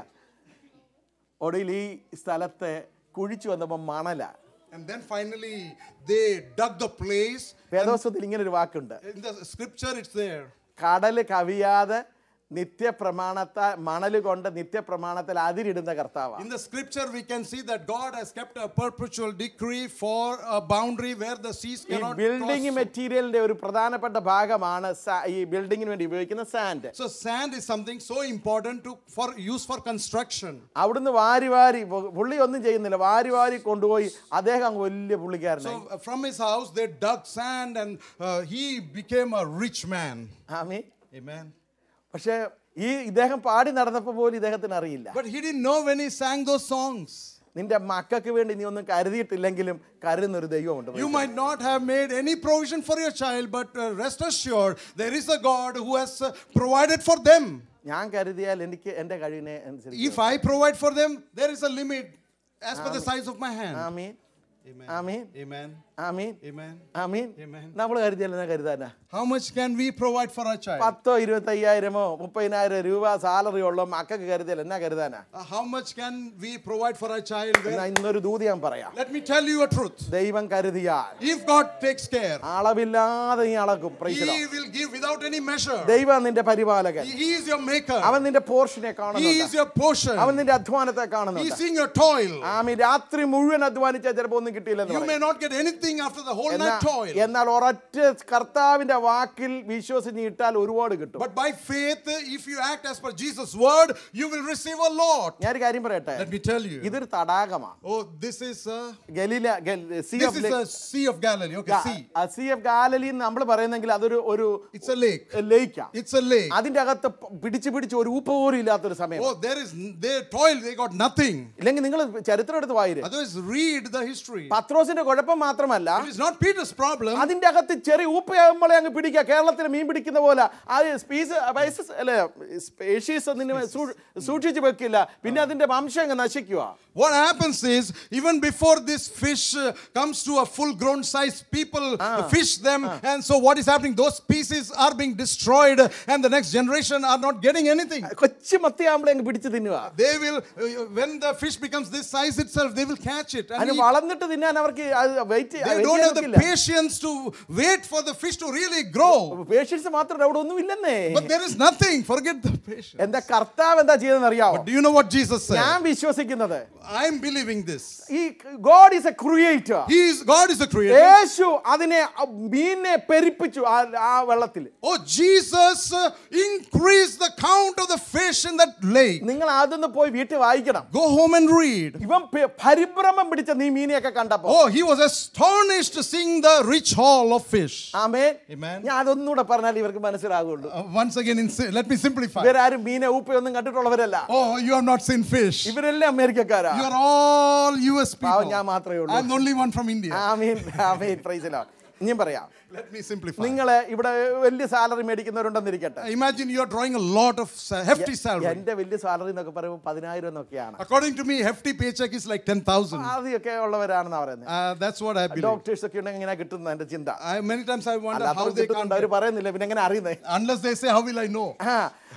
ഒടുവിൽ ഈ സ്ഥലത്തെ കുഴിച്ചു വന്നപ്പോൾ മണല. And then finally they dug the place. വേദോസ്തവത്തിൽ ഇങ്ങനെ ഒരു വാക്കുണ്ട്, In the scripture it's there. കടല് കവിയാതെ നിത്യപ്രമാണത്താൽ മണൽ കൊണ്ട് നിത്യപ്രമാണത്തിൽ അതിരിടുന്ന കർത്താവാണ്. In the scripture we can see that God has kept a perpetual decree for a boundary where the seas ഈ cannot building cross. മെറ്റീരിയലിന്റെ ഒരു പ്രധാനപ്പെട്ട ഭാഗമാണ് സാ- ഈ ബിൽഡിങ്ങിന് വേണ്ടി ഉപയോഗിക്കുന്ന sand. So sand is something so important to for use for construction. അവിടുന്ന് വാരി വാരി പു- പുള്ളി ഒന്നും ചെയ്യുന്നില്ല, വാരി വാരി കൊണ്ടുപോയി അദ്ദേഹം അങ്ങ് വലിയ പുള്ളിക്കാരനായി. So uh, from his house they dug sand and uh, he became a rich man. Amin. Amen. പക്ഷേ ഈ ഇദ്ദേഹം പാടി നടന്നപ്പോൾ പോലും ഇദ്ദേഹത്തിന് അറിയില്ല. But he didn't know when he sang those songs. നിന്റെ മക്കൾക്ക് വേണ്ടി നീ ഒന്നും കരുതിയിട്ടില്ലെങ്കിലും കരുതുന്നൊരു ദൈവമുണ്ട്. You might not have made any provision for your child, but uh, rest assured there is a God who has uh, provided for them. ഞാൻ കരുതിയാൽ എനിക്ക് എൻ്റെ കഴിവിനെ അനുസരിച്ച്. If I provide for them, there is a limit as per the size of my hand. Amin. Amen. Amin. Amen. Amin. Amen. Amin. Amen. നമ്മൾ കരുതിയാൽ എന്നാ കരുതാനാ? How much can we provide for our child? പത്തോ ഇരുപത്തയ്യായിരമോ മുപ്പതിനായിരം രൂപ salary ഉള്ള മക്കൾക്ക് കരുതിയാൽ എന്നാ കരുതാനാ? Uh, how much can we provide for our child? എന്നാ ഇന്നൊരു ദൂത് ഞാൻ പറയാം. Let me tell you a truth. ദൈവം കരുതിയാൽ If God takes care, അളവില്ലാതെ നീ അളക്കും. Praise the He Lord. will give without any measure. ദൈവം നിന്റെ പരിപാലകൻ. He is your maker. അവൻ നിന്റെ പോർഷനെ He is കാണുന്നുണ്ട്. your portion. അവൻ നിന്റെ അധ്വാനത്തെ He is കാണുന്നുണ്ട്. seeing your toil. ആമീൻ. രാത്രി മുഴുവൻ അധ്വാനിച്ചാൽ ചിലപ്പോൾ ഒന്നും കിട്ടിയില്ലെന്ന് You പറയും. may not get anything after the whole എന്നാ- night toil. എന്നാൽ ഒരൊറ്റ കർത്താവിന്റെ വാക്കിൽ വിശ്വസിച്ച് ഇട്ടാൽ ഒരുപാട് കിട്ടും. But by faith, if you act as per Jesus' word, you will receive a lot. ഞാനൊരു കാര്യം പറയട്ടെ, Let me tell you. ഇതൊരു തടാകമാണ്. Oh, this is a, Galilee sea this of is a Sea of Galilee. Okay, sea. Sea of Galilee നമ്മൾ പറയുന്നെങ്കിൽ അതൊരു ഒരു It's a lake. ലേക്കാ. It's a lake. അതിന്റെ അകത്ത് പിടിച്ച് പിടിച്ച് ഒരു ഉപ്പ് പോലും ഇല്ലാത്തൊരു സമയം. Oh, there is they toil. They got nothing. ഇല്ലെങ്കിൽ നിങ്ങൾ ചരിത്രം എടുത്ത് വായിര്. Otherwise, read the history. പത്രോസിന്റെ കുഴപ്പം മാത്രമല്ല, It is not Peter's problem. അതിന്റെ അകത്ത് ചെറിയ ഉപ്പയാകുമ്പോഴേ അങ്ങ് പിടിക്കുക. കേരളത്തിൽ മീൻ പിടിക്കുന്ന പോലെ ആ സ്പീസ് അല്ലെ സ്പേഷ്യസ് ഒന്നിനെ സൂക്ഷിച്ചു വെക്കില്ല, പിന്നെ അതിന്റെ വംശം അങ്ങ് നശിക്കുക. What happens is, even before this fish uh, comes to a full grown size, people uh, fish them, and so what is happening? Those species are being destroyed, and the next generation are not getting anything. കൊച്ചു മത്തിയാകുമ്പോഴേ അങ്ങ് പിടിച്ച് തിന്നുക. They will, uh, when the fish becomes this size itself, they will catch it. And അതിന് eat. വളർന്നിട്ട് തിന്നാൻ അവർക്ക് wait They don't have the patience to wait for the fish to really grow. Patience മാത്രം അവിടെ ഒന്നും ഇല്ലെന്നേ. But there is nothing. Forget the patience. എന്താ കർത്താവ് എന്താ ചെയ്തെന്ന് അറിയാമോ? But do you know what Jesus said? ഞാൻ വിശ്വസിക്കുന്നത് I'm believing this. ഈ God is a creator. He is, God is the creator. യേശു അതിനെ മീനെ പെരിപ്പിച്ചു ആ ആ വെള്ളത്തിൽ. Oh, Jesus uh, increased the count of the fish in that lake. നിങ്ങൾ അതൊന്ന് പോയി വീട്ടിൽ വായിക്കണം. Go home and read. ഇവൻ പെ- പരിഭ്രമം പിടിച്ച നീ മീനെയൊക്കെ കണ്ടപ്പോ. Oh, he was astonished seeing the rich haul of fish. Amen. Amen. ഞാൻ അതൊന്നുകൂടെ പറഞ്ഞാൽ ഇവർക്ക് മനസ്സിലാകുള്ളൂ. Uh, once again, in, si- let me simplify. ഇവരാരും മീനെ ഊപ്പയൊന്നും കണ്ടിട്ടുള്ളവരല്ല. Oh, you have not seen fish. ഇവരെല്ലാം അമേരിക്കക്കാരാ. You are all U S പാവം people. ഞാൻ മാത്രമേ ഉള്ളൂ. I'm the only one from India. ആമേൻ. ആമേൻ. Praise the Lord. ഇനിയും പറയാം. Let me simplify. നിങ്ങൾ ഇവിടെ വലിയ സാലറി മേടിക്കുന്നവരുണ്ടെന്നിരിക്കട്ടെ. Imagine you are drawing a lot of sa- hefty salary. എന്റെ വലിയ സാലറി എന്നൊക്കെ പറയുമ്പോൾ പതിനായിരം എന്നൊക്കെയാണ്. According to me, hefty paycheck is like ten thousand. ആദ്യമൊക്കെ ഉള്ളവരാണെന്നാ പറയുന്നത്. Uh, that's what I believe. Doctors ഒക്കെ ഉണ്ടെങ്കിൽ ഇങ്ങനെ കിട്ടുന്ന എന്റെ ചിന്ത. I, many times I wonder അല്ലാത്തവർ how they കിട്ടുന്നുണ്ട്, can't. അവര് പറയുന്നില്ല, പിന്നെ എങ്ങനെ അറിയുന്നേ? Unless they say, how will I know? ആ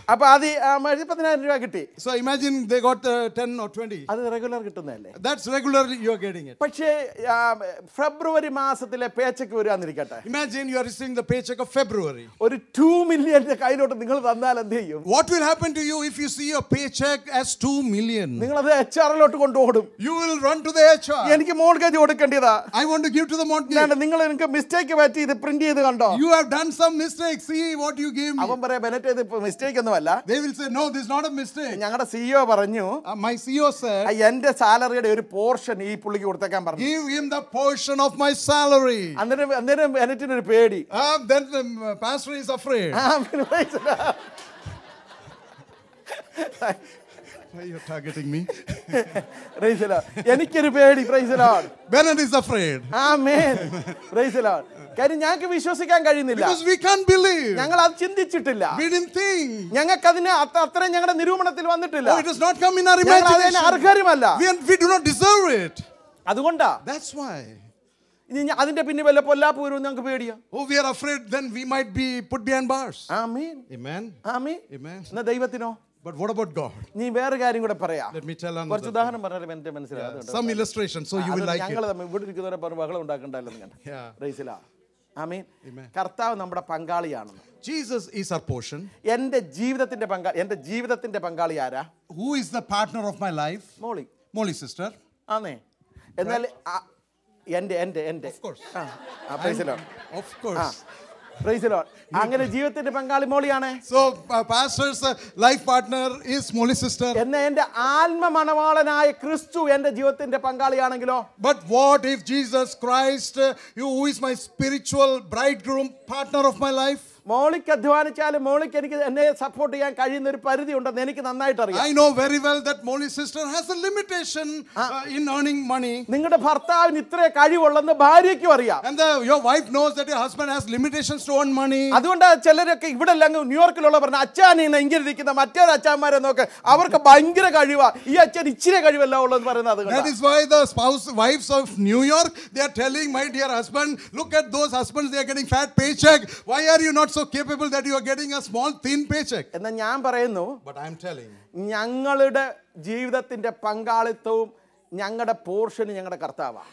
അപ്പൊ അത് എഴുപതിനായിരം രൂപ കിട്ടി. So imagine they got uh, ten or twenty. അത് റെഗുലർ കിട്ടുന്നതല്ലേ? That's regularly you are getting it. പക്ഷേ ഫെബ്രുവരി മാസത്തിലെ പേച്ചക്ക് വരാന്നിരിക്കട്ടെ. Imagine you are receiving the paycheck of February. ഒരു two million കയ്യിലോട്ട് നിങ്ങൾ തന്നാൽ എന്ത് ചെയ്യും? What will happen to you if you see a paycheck as two million? നിങ്ങൾ അത് എച്ച് ആറിലോട്ട് കൊണ്ടുപോകും. You will run to the H R. എനിക്ക് മോർഗേജ് കൊടുക്കേണ്ടതാ. I want to give to the mortgage. നിങ്ങൾ എനിക്ക് മിസ്റ്റേക്ക് പറ്റി ഇത് പ്രിന്റ് ചെയ്ത് കണ്ടോ? You have done some mistake. See what you gave me. അവൻ പറയാ ബെനറ്റ് ഇത് മിസ്റ്റേക്ക് ഒന്നുമല്ല. They will say no, this is not a mistake. ഞങ്ങളുടെ സിഇഒ പറഞ്ഞു, uh, my C E O said, എന്റെ സാലറിയുടെ ഒരു പോർഷൻ ഈ പുള്ളിക്ക് കൊടുത്തേക്കാൻ പറഞ്ഞു. give him the portion of my salary. അന്നേരം അന്നേരം ബെനറ്റിന് ഒരു പേടി. Uh, then the uh, pastor is afraid. Why you are targeting me? Praise the Lord. എനിക്കൊരു പേടി. Praise the Lord. Bernard is afraid. Amen. Praise the Lord. കാര്യം ഞങ്ങൾക്ക് വിശ്വസിക്കാൻ കഴിയുന്നില്ല. Because we can't believe. ഞങ്ങൾ അത് ചിന്തിച്ചിട്ടില്ല. We didn't think. ഞങ്ങൾക്ക് അതിന് അത്രയും ഞങ്ങളുടെ നിരൂപണത്തിൽ വന്നിട്ടില്ല. Oh, it does not come in our imagination. അർഹരുമല്ല. We, we do not deserve it. അതുകൊണ്ടാ. That's why. അതിന്റെ പിന്നെ വല്ല പൊല്ലാപ്പ് വരും ഞങ്ങൾക്ക് പേടിയാ. Oh, we are afraid then we might be put behind bars. Amen. Amen. Amen. Amen. എന്നാ ദൈവത്തിനോ? But what about God? നീ വേറെ കാര്യം കൂടെ പറയാം. Let me tell another. കുറച്ച് ഉദാഹരണം പറഞ്ഞാൽ എന്റെ മനസ്സിലാകും. Some illustration so you will like it. ഞങ്ങൾ ഇവിടെ ഇരിക്കുന്നവരെ പറഞ്ഞു ബഹളം ഉണ്ടാക്കണ്ടല്ലോ നിങ്ങൾ. Praise the Lord. Amen. കർത്താവ് നമ്മുടെ പങ്കാളിയാണെന്ന്. Jesus is our portion. എന്റെ ജീവിതത്തിന്റെ പങ്കാളി എന്റെ ജീവിതത്തിന്റെ പങ്കാളി ആരാ? Who is the partner of my life? Molly. Molly sister. ആണേ. എന്നാൽ എന്റെ എന്റെ എന്റെ. Of course. ആ praise the Lord. Of course. Praise the Lord. അങ്ങനെ ജീവിതത്തിന്റെ പങ്കാളി മോളിയാണ്. So uh, pastor's uh, life partner is Molly sister. എന്നാ എന്റെ ആത്മ മണവാളനായ ക്രിസ്തു എന്റെ ജീവിതത്തിന്റെ പങ്കാളിയാണെങ്കിലോ? But what if Jesus Christ, uh, who is my spiritual bridegroom, partner of my life? മോളിക്ക് അധ്വാനിച്ചാലും മോളിക്ക് എനിക്ക് എന്നെ സപ്പോർട്ട് ചെയ്യാൻ കഴിയുന്ന ഒരു പരിധി ഉണ്ടെന്ന് എനിക്ക് നന്നായിട്ട് അറിയാം. I know very well that Molly sister has a limitation uh, in earning money. നിങ്ങളുടെ ഭർത്താവിന് ഇത്രേ കഴിവുള്ളെന്ന് ഭാര്യയ്ക്കും അറിയാം. And the, your wife knows that your husband has limitations to earn money. അതുകൊണ്ട് ചിലരൊക്കെ ഇവിടെ അങ്ങ് ന്യൂയോർക്കിലുള്ള പറഞ്ഞ അച്ഛാനിന്ന് ഇങ്ങനെ ഇരിക്കുന്ന മറ്റൊരു അച്ഛന്മാരെ നോക്ക് അവർക്ക് ഭയങ്കര കഴിവാ, ഈ അച്ഛൻ ഇച്ചിരി കഴിവല്ല ഉള്ളതെന്ന് പറയുന്നത്. That is why the spouse wives of New York, they are telling my dear husband, look at those husbands, they are getting fat paycheck. Why are you not so capable that you are getting a small thin paycheck? എന്നാ ഞാൻ പറയുന്നു, but I am telling, ഞങ്ങളുടെ ജീവിതത്തിന്റെ പങ്കാളിത്തവും ഞങ്ങളുടെ പോർഷനും ഞങ്ങളുടെ കർത്താവാണ്.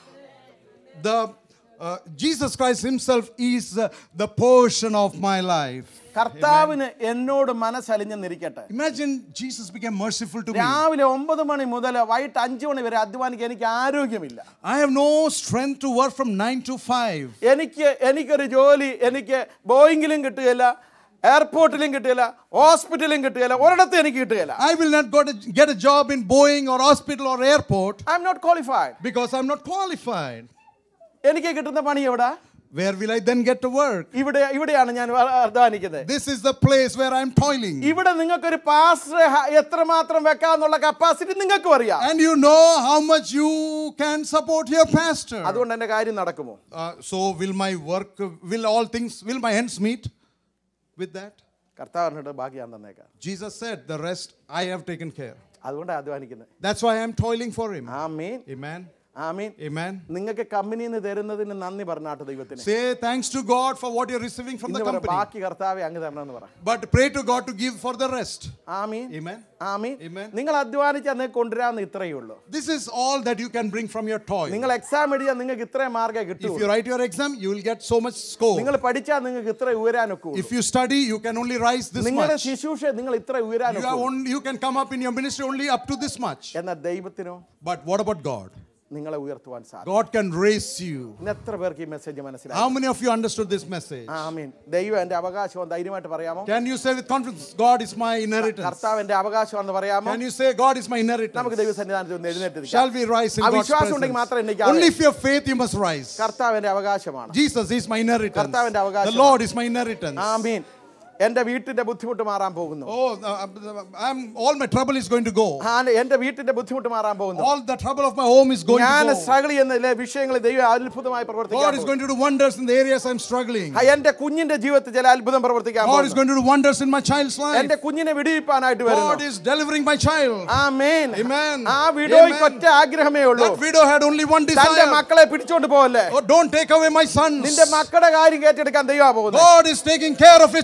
The uh, Jesus Christ himself is uh, the portion of my life. കർത്താവിന് എന്നോട് മനസ്സലിഞ്ഞെന്നിരിക്കട്ടെ. Imagine Jesus became merciful to me. രാവിലെ ഒമ്പത് മണി മുതൽ വൈകിട്ട് അഞ്ച് മണി വരെ അധ്വാനിക്കാൻ എനിക്ക് ആരോഗ്യമില്ല. I have no strength to work from nine to five. എനിക്ക് എനിക്കൊരു ജോലി എനിക്ക് ബോയിങ്ങിലും കിട്ടുകയില്ല, എയർപോർട്ടിലും കിട്ടുകയില്ല, ഹോസ്പിറ്റലിലും കിട്ടുകയില്ല, ഒരിടത്തും എനിക്ക് കിട്ടുകയില്ല. I will not go to get a job in Boeing or hospital or airport. I am not qualified. Because I am not qualified. എനിക്ക് കിട്ടുന്ന പണി എവിടാ? Where will I then get to work? ഇവിടെ ഇവിടെയാണ് ഞാൻ അധ്വാനിക്കുന്നത്. This is the place where I am toiling. ഇവിടെ നിങ്ങൾക്ക് ഒരു പാസ്റ്റർ എത്രമാത്രം വെക്കാന്നുള്ള കപ്പാസിറ്റി നിങ്ങൾക്കും അറിയാം. And you know how much you can support your pastor. അതുകൊണ്ട് എന്റെ കാര്യം നടക്കുമോ? Uh, so will my work, will all things, will my ends meet with that? കർത്താവിനോട് ബാക്കി ഞാൻ തന്നേക്കാം. Jesus said, the rest I have taken care. അതുകൊണ്ടാണ് അധ്വാനിക്കുന്നത്. That's why I am toiling for him. Amen. Amen. ആമേൻ. Amen. നിങ്ങൾക്ക് കമ്പനിയിൽ നിന്ന് തരുന്നതിന് നന്ദി പറഞ്ഞാട്ട് ദൈവത്തിന്. Say thanks to God for what you are receiving from the company. ബാക്കി കർത്താവേ അങ്ങ് തരണമെന്ന് പറ. But pray to God to give for the rest. Amen. Amen. ആമേൻ. Amen. നിങ്ങൾ അധ്വാനിച്ചാൽ നിങ്ങൾക്ക് കൊണ്ടുവരാന്ന് ഇത്രയേ ഉള്ളൂ. This is all that you can bring from your toil. നിങ്ങൾ എക്സാം എഴുതിയാൽ നിങ്ങൾക്ക് ഇത്രയും മാർക്കേ കിട്ടൂ. If you write your exam, you will get so much score. നിങ്ങൾ പഠിച്ചാൽ നിങ്ങൾക്ക് ഇത്ര ഉയരാനൊക്കെ. If you study, you can only rise this much. നിങ്ങളുടെ ശുശ്രൂഷ നിങ്ങൾ ഇത്ര ഉയരാനൊക്കെ. You are only, you can come up in your ministry only up to this much. എന്നാൽ ദൈവത്തിനോ? But what about God? നിങ്ങളെ ഉയർത്തുവാൻ സാധിക്കും. God can raise you. എത്ര പേർക്ക് ഈ മെസ്സേജ് മനസ്സിലായി? How many of you understood this message? ആമേൻ. ദൈവം എൻ്റെ അവകാശം ധൈര്യമായിട്ട് പറയാമോ? Can you say with confidence, God is my inheritance? കർത്താവ് എൻ്റെ അവകാശമാണെന്ന് പറയാമോ? Can you say God is my inheritance? നമുക്ക് ദൈവസന്നിധാനത്തിൽ ഒന്ന് എഴുന്നേറ്റ് നിൽക്കാം. Shall we rise in God's വിശ്വാസം ഉണ്ടെങ്കിൽ മാത്രമേ presence? എണ്ണിക്കാവൂ. Only if you have faith you must rise. കർത്താവ് എൻ്റെ അവകാശമാണ്. Jesus is my inheritance. കർത്താവിന്റെ അവകാശം. The Lord is my inheritance. ആമേൻ. എന്റെ വീട്ടിന്റെ ബുദ്ധിമുട്ട് മാറാൻ പോകുന്നു. Oh, uh, I'm all my trouble is going to go. എന്റെ വീട്ടിന്റെ ബുദ്ധിമുട്ട് മാറാൻ പോകുന്നു. All the trouble of my home is going to ഞാൻ go. സ്ട്രഗിൾ ചെയ്യുന്ന വിഷയങ്ങളിൽ ദൈവം അത്ഭുതമായി പ്രവർത്തിക്കാൻ God is going to do wonders in the areas I'm struggling. എന്റെ കുഞ്ഞിന്റെ ജീവിതത്തിൽ ചില അത്ഭുതം പ്രവർത്തിക്കാൻ God is going to do wonders in my child's life. എന്റെ കുഞ്ഞിനെ വിടുവിപ്പാനായിട്ട് വരുന്നു. God is delivering my child. Amen. Amen. ആ വിഡോയ്ക്ക് ഒറ്റ ആഗ്രഹമേ ഉള്ളൂ. That widow had only one desire. തന്റെ മക്കളെ പിടിച്ചോണ്ട് പോവല്ലേ. Oh, don't take away my sons. നിന്റെ മക്കളുടെ കാര്യം ഏറ്റെടുക്കാൻ ദൈവം പോകുന്നു. God is taking care of your children. നീ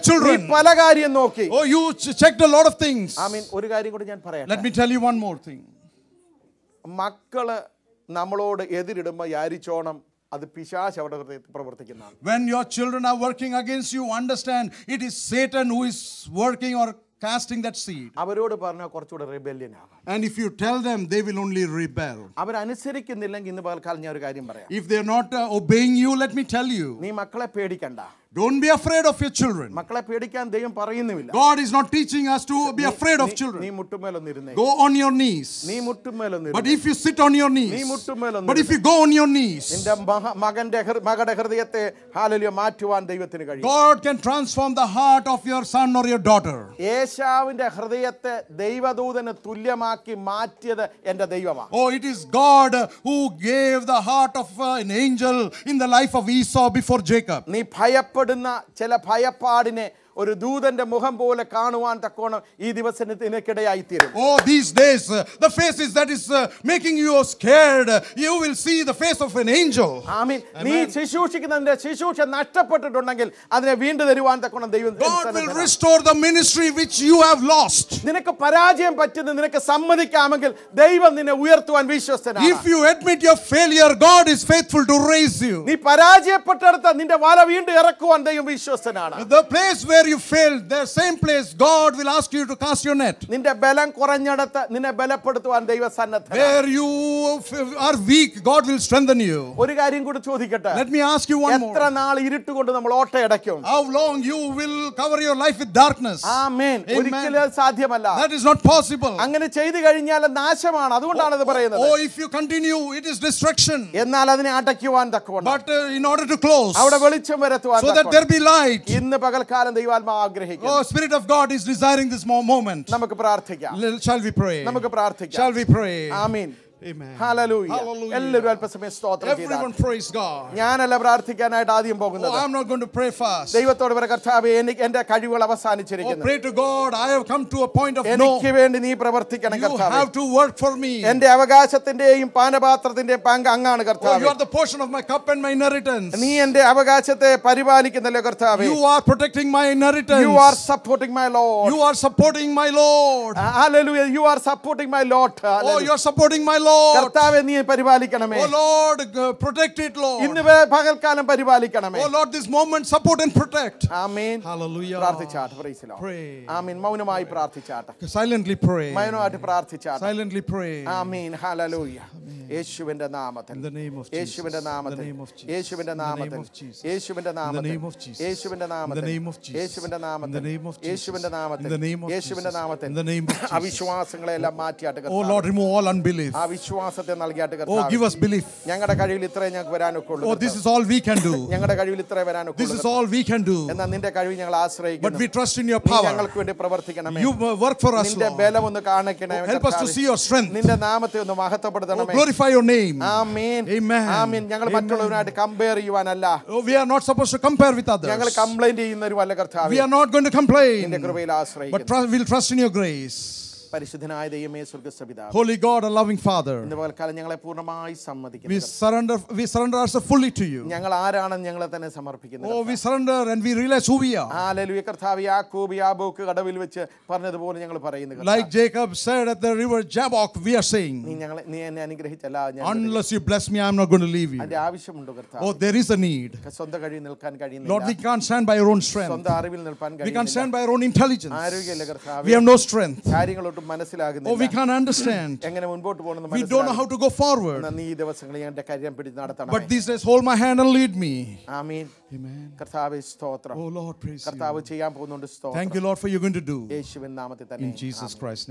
പല കാര്യം നോക്കി. Oh, you ch- checked a lot of things. ആമീൻ. ഒരു കാര്യം കൂടി ഞാൻ പറയാം. Let me tell you one more thing. മക്കള് നമ്മളോട് എതിരിടുമ്പോൾ യാരിച്ചോണം അത് പിശാച് അവരുടെ ഹൃദയത്തിൽ പ്രവർത്തിക്കുന്നതാണ്. When your children are working against you, understand it is Satan who is working or casting that seed. അവരോട് പറഞ്ഞാൽ കുറച്ചുകൂടെ റിബെല്യൻ ആകും. And if you tell them, they will only rebel. അവരനുസരിക്കുന്നില്ലെങ്കിൽ ഇന്ന് പകൽക്കാലം ഞാൻ ഒരു കാര്യം പറയാം. If they are not uh, obeying you, let me tell you. നീ മക്കളെ പേടിക്കണ്ട. Don't be afraid of your children. മക്കളെ പേടിക്കാൻ ദൈവം പറയുന്നുമില്ല. God is not teaching us to be afraid of നീ children. മുട്ടുമേലൊന്നിരുന്നേ. Go on your knees. നീ മുട്ടുമേലൊന്നിരുന്നേ. But if you sit on your നീ knees, മുട്ടുമേലൊന്നിരുന്നേ. but if you go on your knees, നിന്റെ മകന്റെ മകളുടെ ഹൃദയത്തെ ഹല്ലേലൂയ മാറ്റുവാൻ ദൈവത്തിന് കഴിയും. God can transform the heart of your son or your daughter. ഏശാവിന്റെ ഹൃദയത്തെ ദൈവദൂതന് തുല്യമാക്കി മാറ്റിയത് എൻ്റെ ദൈവമാണ്. Oh, it is God who gave the heart of uh, an angel in the life of Esau before Jacob. നീ ഭയപ്പെടുന്ന ചില ഭയപ്പാടിനെ ഒരു ദൂതന്റെ മുഖം പോലെ കാണുവാൻ തക്കോണം ഈ ദിവസത്തിന് നിനക്കിടയായി തീരും. Oh, these days uh, the faces that is uh, making you scared, uh, you will see the face of an angel. ആമീൻ. നീ ശുശ്രൂഷിക്കുന്നതിന്റെ ശുശ്രൂഷ നഷ്ടപ്പെട്ടിട്ടുണ്ടെങ്കിൽ അതിനെ വീണ്ടും തരുവാൻ തക്കോണം ദൈവം. God will restore the ministry which you have lost. നിനക്ക് പരാജയം പറ്റുന്നത് നിനക്ക് സമ്മതിക്കാമെങ്കിൽ ദൈവം നിന്നെ ഉയർത്തുവാൻ വിശ്വസ്തനാണ്. If you admit your failure, God is faithful to raise you. നീ പരാജയപ്പെട്ടെടുത്ത നിന്റെ വല വീണ്ടും ഇറക്കുവാൻ ദൈവം വിശ്വസ്തനാണ്. The place where you failed, the same place God will ask you to cast your net. നിന്റെ ബലം കുറഞ്ഞിടത്ത് നിന്നെ ബലപ്പെടുത്തുവാൻ ദൈവ സന്നദ്ധനാണ്. Where you are weak, God will strengthen you. ഒരു കാര്യം കൂടി ചോദിക്കട്ടെ. Let me ask you one more. എത്ര നാൾ ഇരുട്ട് കൊണ്ട് നമ്മൾ ഓട്ടയടയ്ക്കും? How long you will cover your life with darkness? ആമേൻ. ഒരിക്കലും സാധ്യമല്ല. That is not possible. അങ്ങനെ ചെയ്തു കഴിഞ്ഞാൽ നാശമാണ്. അതുകൊണ്ടാണ് ഇത് പറയുന്നത്. Oh, if you continue, it is destruction. എന്നാൽ അതിനെ അടയ്ക്കുവാൻ തക്കവണ്ണം, But uh, in order to close, അവിടെ വെളിച്ചം വരുത്തുവാൻ so that there be light. ഇന്ന് പകൽക്കാലം ദൈവാത്മാവ് ആഗ്രഹിക്കുന്നു. Oh, Spirit of God is desiring this mo- moment. നമുക്ക് പ്രാർത്ഥിക്കാം. Shall we pray? നമുക്ക് പ്രാർത്ഥിക്കാം. Shall we pray? Amin. Amen. Hallelujah. Hallelujah. എല്ലാവരും അല്പസമയം സ്തോത്രം ചെയ്താൽ. Everyone praise God. ഞാനല്ല പ്രാർത്ഥിക്കാനായിട്ട് ആദ്യം പോകുന്നത്. Oh, I'm not going to pray fast. ദൈവത്തോട് പറ, കർത്താവേ, എനിക്ക് എൻ്റെ കഴിവുകൾ Oh, അവസാനിച്ചിരിക്കുന്നു. pray to God. I have come to a point of no. എനിക്ക് വേണ്ടി നീ പ്രവർത്തിക്കണം You കർത്താവേ. have to work for me. എൻ്റെ അവകാശത്തിന്റെയും പാനപാത്രത്തിന്റെയും പങ്ക് അങ്ങാണ് Oh, കർത്താവേ. you are the portion of my cup and my inheritance. നീ എൻ്റെ അവകാശത്തെ പരിപാലിക്കുന്നല്ലോ കർത്താവേ. You are protecting my inheritance. You are supporting my Lord. You are supporting my Lord. Hallelujah. You are supporting my Lord. Oh, Hallelujah. you are supporting my Lord. കർത്താവേ, നീ പരിപാലിക്കണമേ. Oh Lord, uh, protect it, Lord. ഇന്ന് വേ- പകൽക്കാലം പരിപാലിക്കണമേ. Oh Lord, this moment support and protect. Amen. Hallelujah. പ്രാർത്ഥിച്ചാട്ടെ. Praise the Lord. Pray. ആമേൻ. മൗനമായി പ്രാർത്ഥിച്ചാട്ടെ. Silently pray. മൗനമായിട്ട് പ്രാർത്ഥിച്ചാട്ടെ. Silently pray. ആമേൻ. ഹല്ലേലൂയ. യേശുവിന്റെ നാമത്തിൽ, In the name of Jesus. യേശുവിന്റെ In the നാമത്തിൽ, name of Jesus. യേശുവിന്റെ In the name നാമത്തിൽ, of Jesus. യേശുവിന്റെ In the നാമത്തിൽ, name of Jesus. യേശുവിന്റെ In the നാമത്തിൽ, name of Jesus. യേശുവിന്റെ In the നാമത്തിൽ, name of Jesus. യേശുവിന്റെ നാമത്തിൽ, In the name of യേശുവിന്റെ Jesus. നാമത്തിൽ In the name of Jesus. അവിശ്വാസങ്ങളെല്ലാം മാറ്റിയാട്ട് Oh കർത്താവേ. Lord, remove all unbelief. ആ വിശ്വാസത്തെ നൽകിയാട്ട് Oh, കർത്താവേ. give us belief. ഞങ്ങളുടെ കഴിവിൽ ഇത്രേ ഞങ്ങൾക്ക് വരാനൊക്കെ ഉള്ളൂ Oh, this കർത്താവേ. is all we can do. ഞങ്ങളുടെ കഴിവിൽ ഇത്രേ വരാനൊക്കെ This ഉള്ളൂ is കർത്താവേ. all we can do. എന്നാൽ നിന്റെ കഴിവ് ഞങ്ങൾ But ആശ്രയിക്കുന്നു. we trust in your നീ power. ഞങ്ങൾക്ക് വേണ്ടി പ്രവർത്തിക്കണമേ. You uh, work for us, നിന്റെ Lord. ബലം ഒന്ന് കാണിക്കണമേ Oh, help us to കർത്താവേ. see your strength. നിന്റെ നാമത്തെ ഒന്ന് Oh, മഹത്വപ്പെടുത്തണമേ. glorify your name. Amen. Amen. ആമേൻ. ഞങ്ങൾ Amen. മറ്റുള്ളവരുമായിട്ട് കമ്പയർ ചെയ്യുവാനല്ല. Oh, we are not supposed to compare with others. ഞങ്ങൾ കംപ്ലൈന്റ് ചെയ്യുന്നവരുമല്ല കർത്താവേ. We are not going to complain. നിന്റെ കൃപയിൽ But ആശ്രയിക്കുന്നു. trust, we'll trust in your grace. പരിശുദ്ധനായ ദൈവമേ, സ്വർഗ്ഗസ്ഥ പിതാവേ, Holy God, a loving Father, ഇന്ന് പകൽക്കാലം ഞങ്ങളെ പൂർണ്ണമായി we സമ്മതിക്കുന്നു. surrender, we surrender ourselves fully to you. ഞങ്ങൾ ആരാണെന്ന് ഞങ്ങളെ തന്നെ സമർപ്പിക്കുന്നു. Oh, we surrender and we realize who we are. ഹല്ലേലൂയ. കർത്താവേ, യാക്കോബ് യാബോക്ക് കടവിൽ വെച്ച് പറഞ്ഞതുപോലെ ഞങ്ങൾ പറയുന്നു കർത്താവേ. Like Jacob said at the river Jabbok, we are നീ saying, ഞങ്ങളെ നീ എന്നെ അനുഗ്രഹിച്ചല്ല ഞാൻ unless you bless me, I'm not going to leave you. അതിന്റെ ആവശ്യമുണ്ടോ കർത്താവേ? Oh, there is a need. സ്വന്തം കഴിവിൽ നിൽക്കാൻ Lord, we കഴിയുന്നില്ല. can't stand by our own strength. സ്വന്തം അറിവിൽ നിൽക്കാൻ We can't കഴിയുന്നില്ല. stand by our own intelligence. ആരോഗ്യമില്ല കർത്താവേ. We have no strength. കാര്യങ്ങളൊട്ടും Oh, മനസ്സിലാകുന്നില്ല. we can't understand. എങ്ങനെ മുൻപോട്ട് പോകണമെന്ന് We don't know how മനസ്സിലാകുന്നില്ല. to go forward. നീ ഈ ദിവസങ്ങളിൽ എന്റെ കാര്യം പിടിച്ച് നടത്തണം. But these days, hold my hand and lead me. Amin. Amen. കർത്താവേ, സ്തോത്രം. Oh Lord, praise കർത്താവ് you. ചെയ്യാൻ പോകുന്നുണ്ട്. Thank സ്തോത്രം. you, Lord, for you're going to do. യേശുവിൻ നാമത്തിൽ തന്നെ In Jesus amen. Christ's name.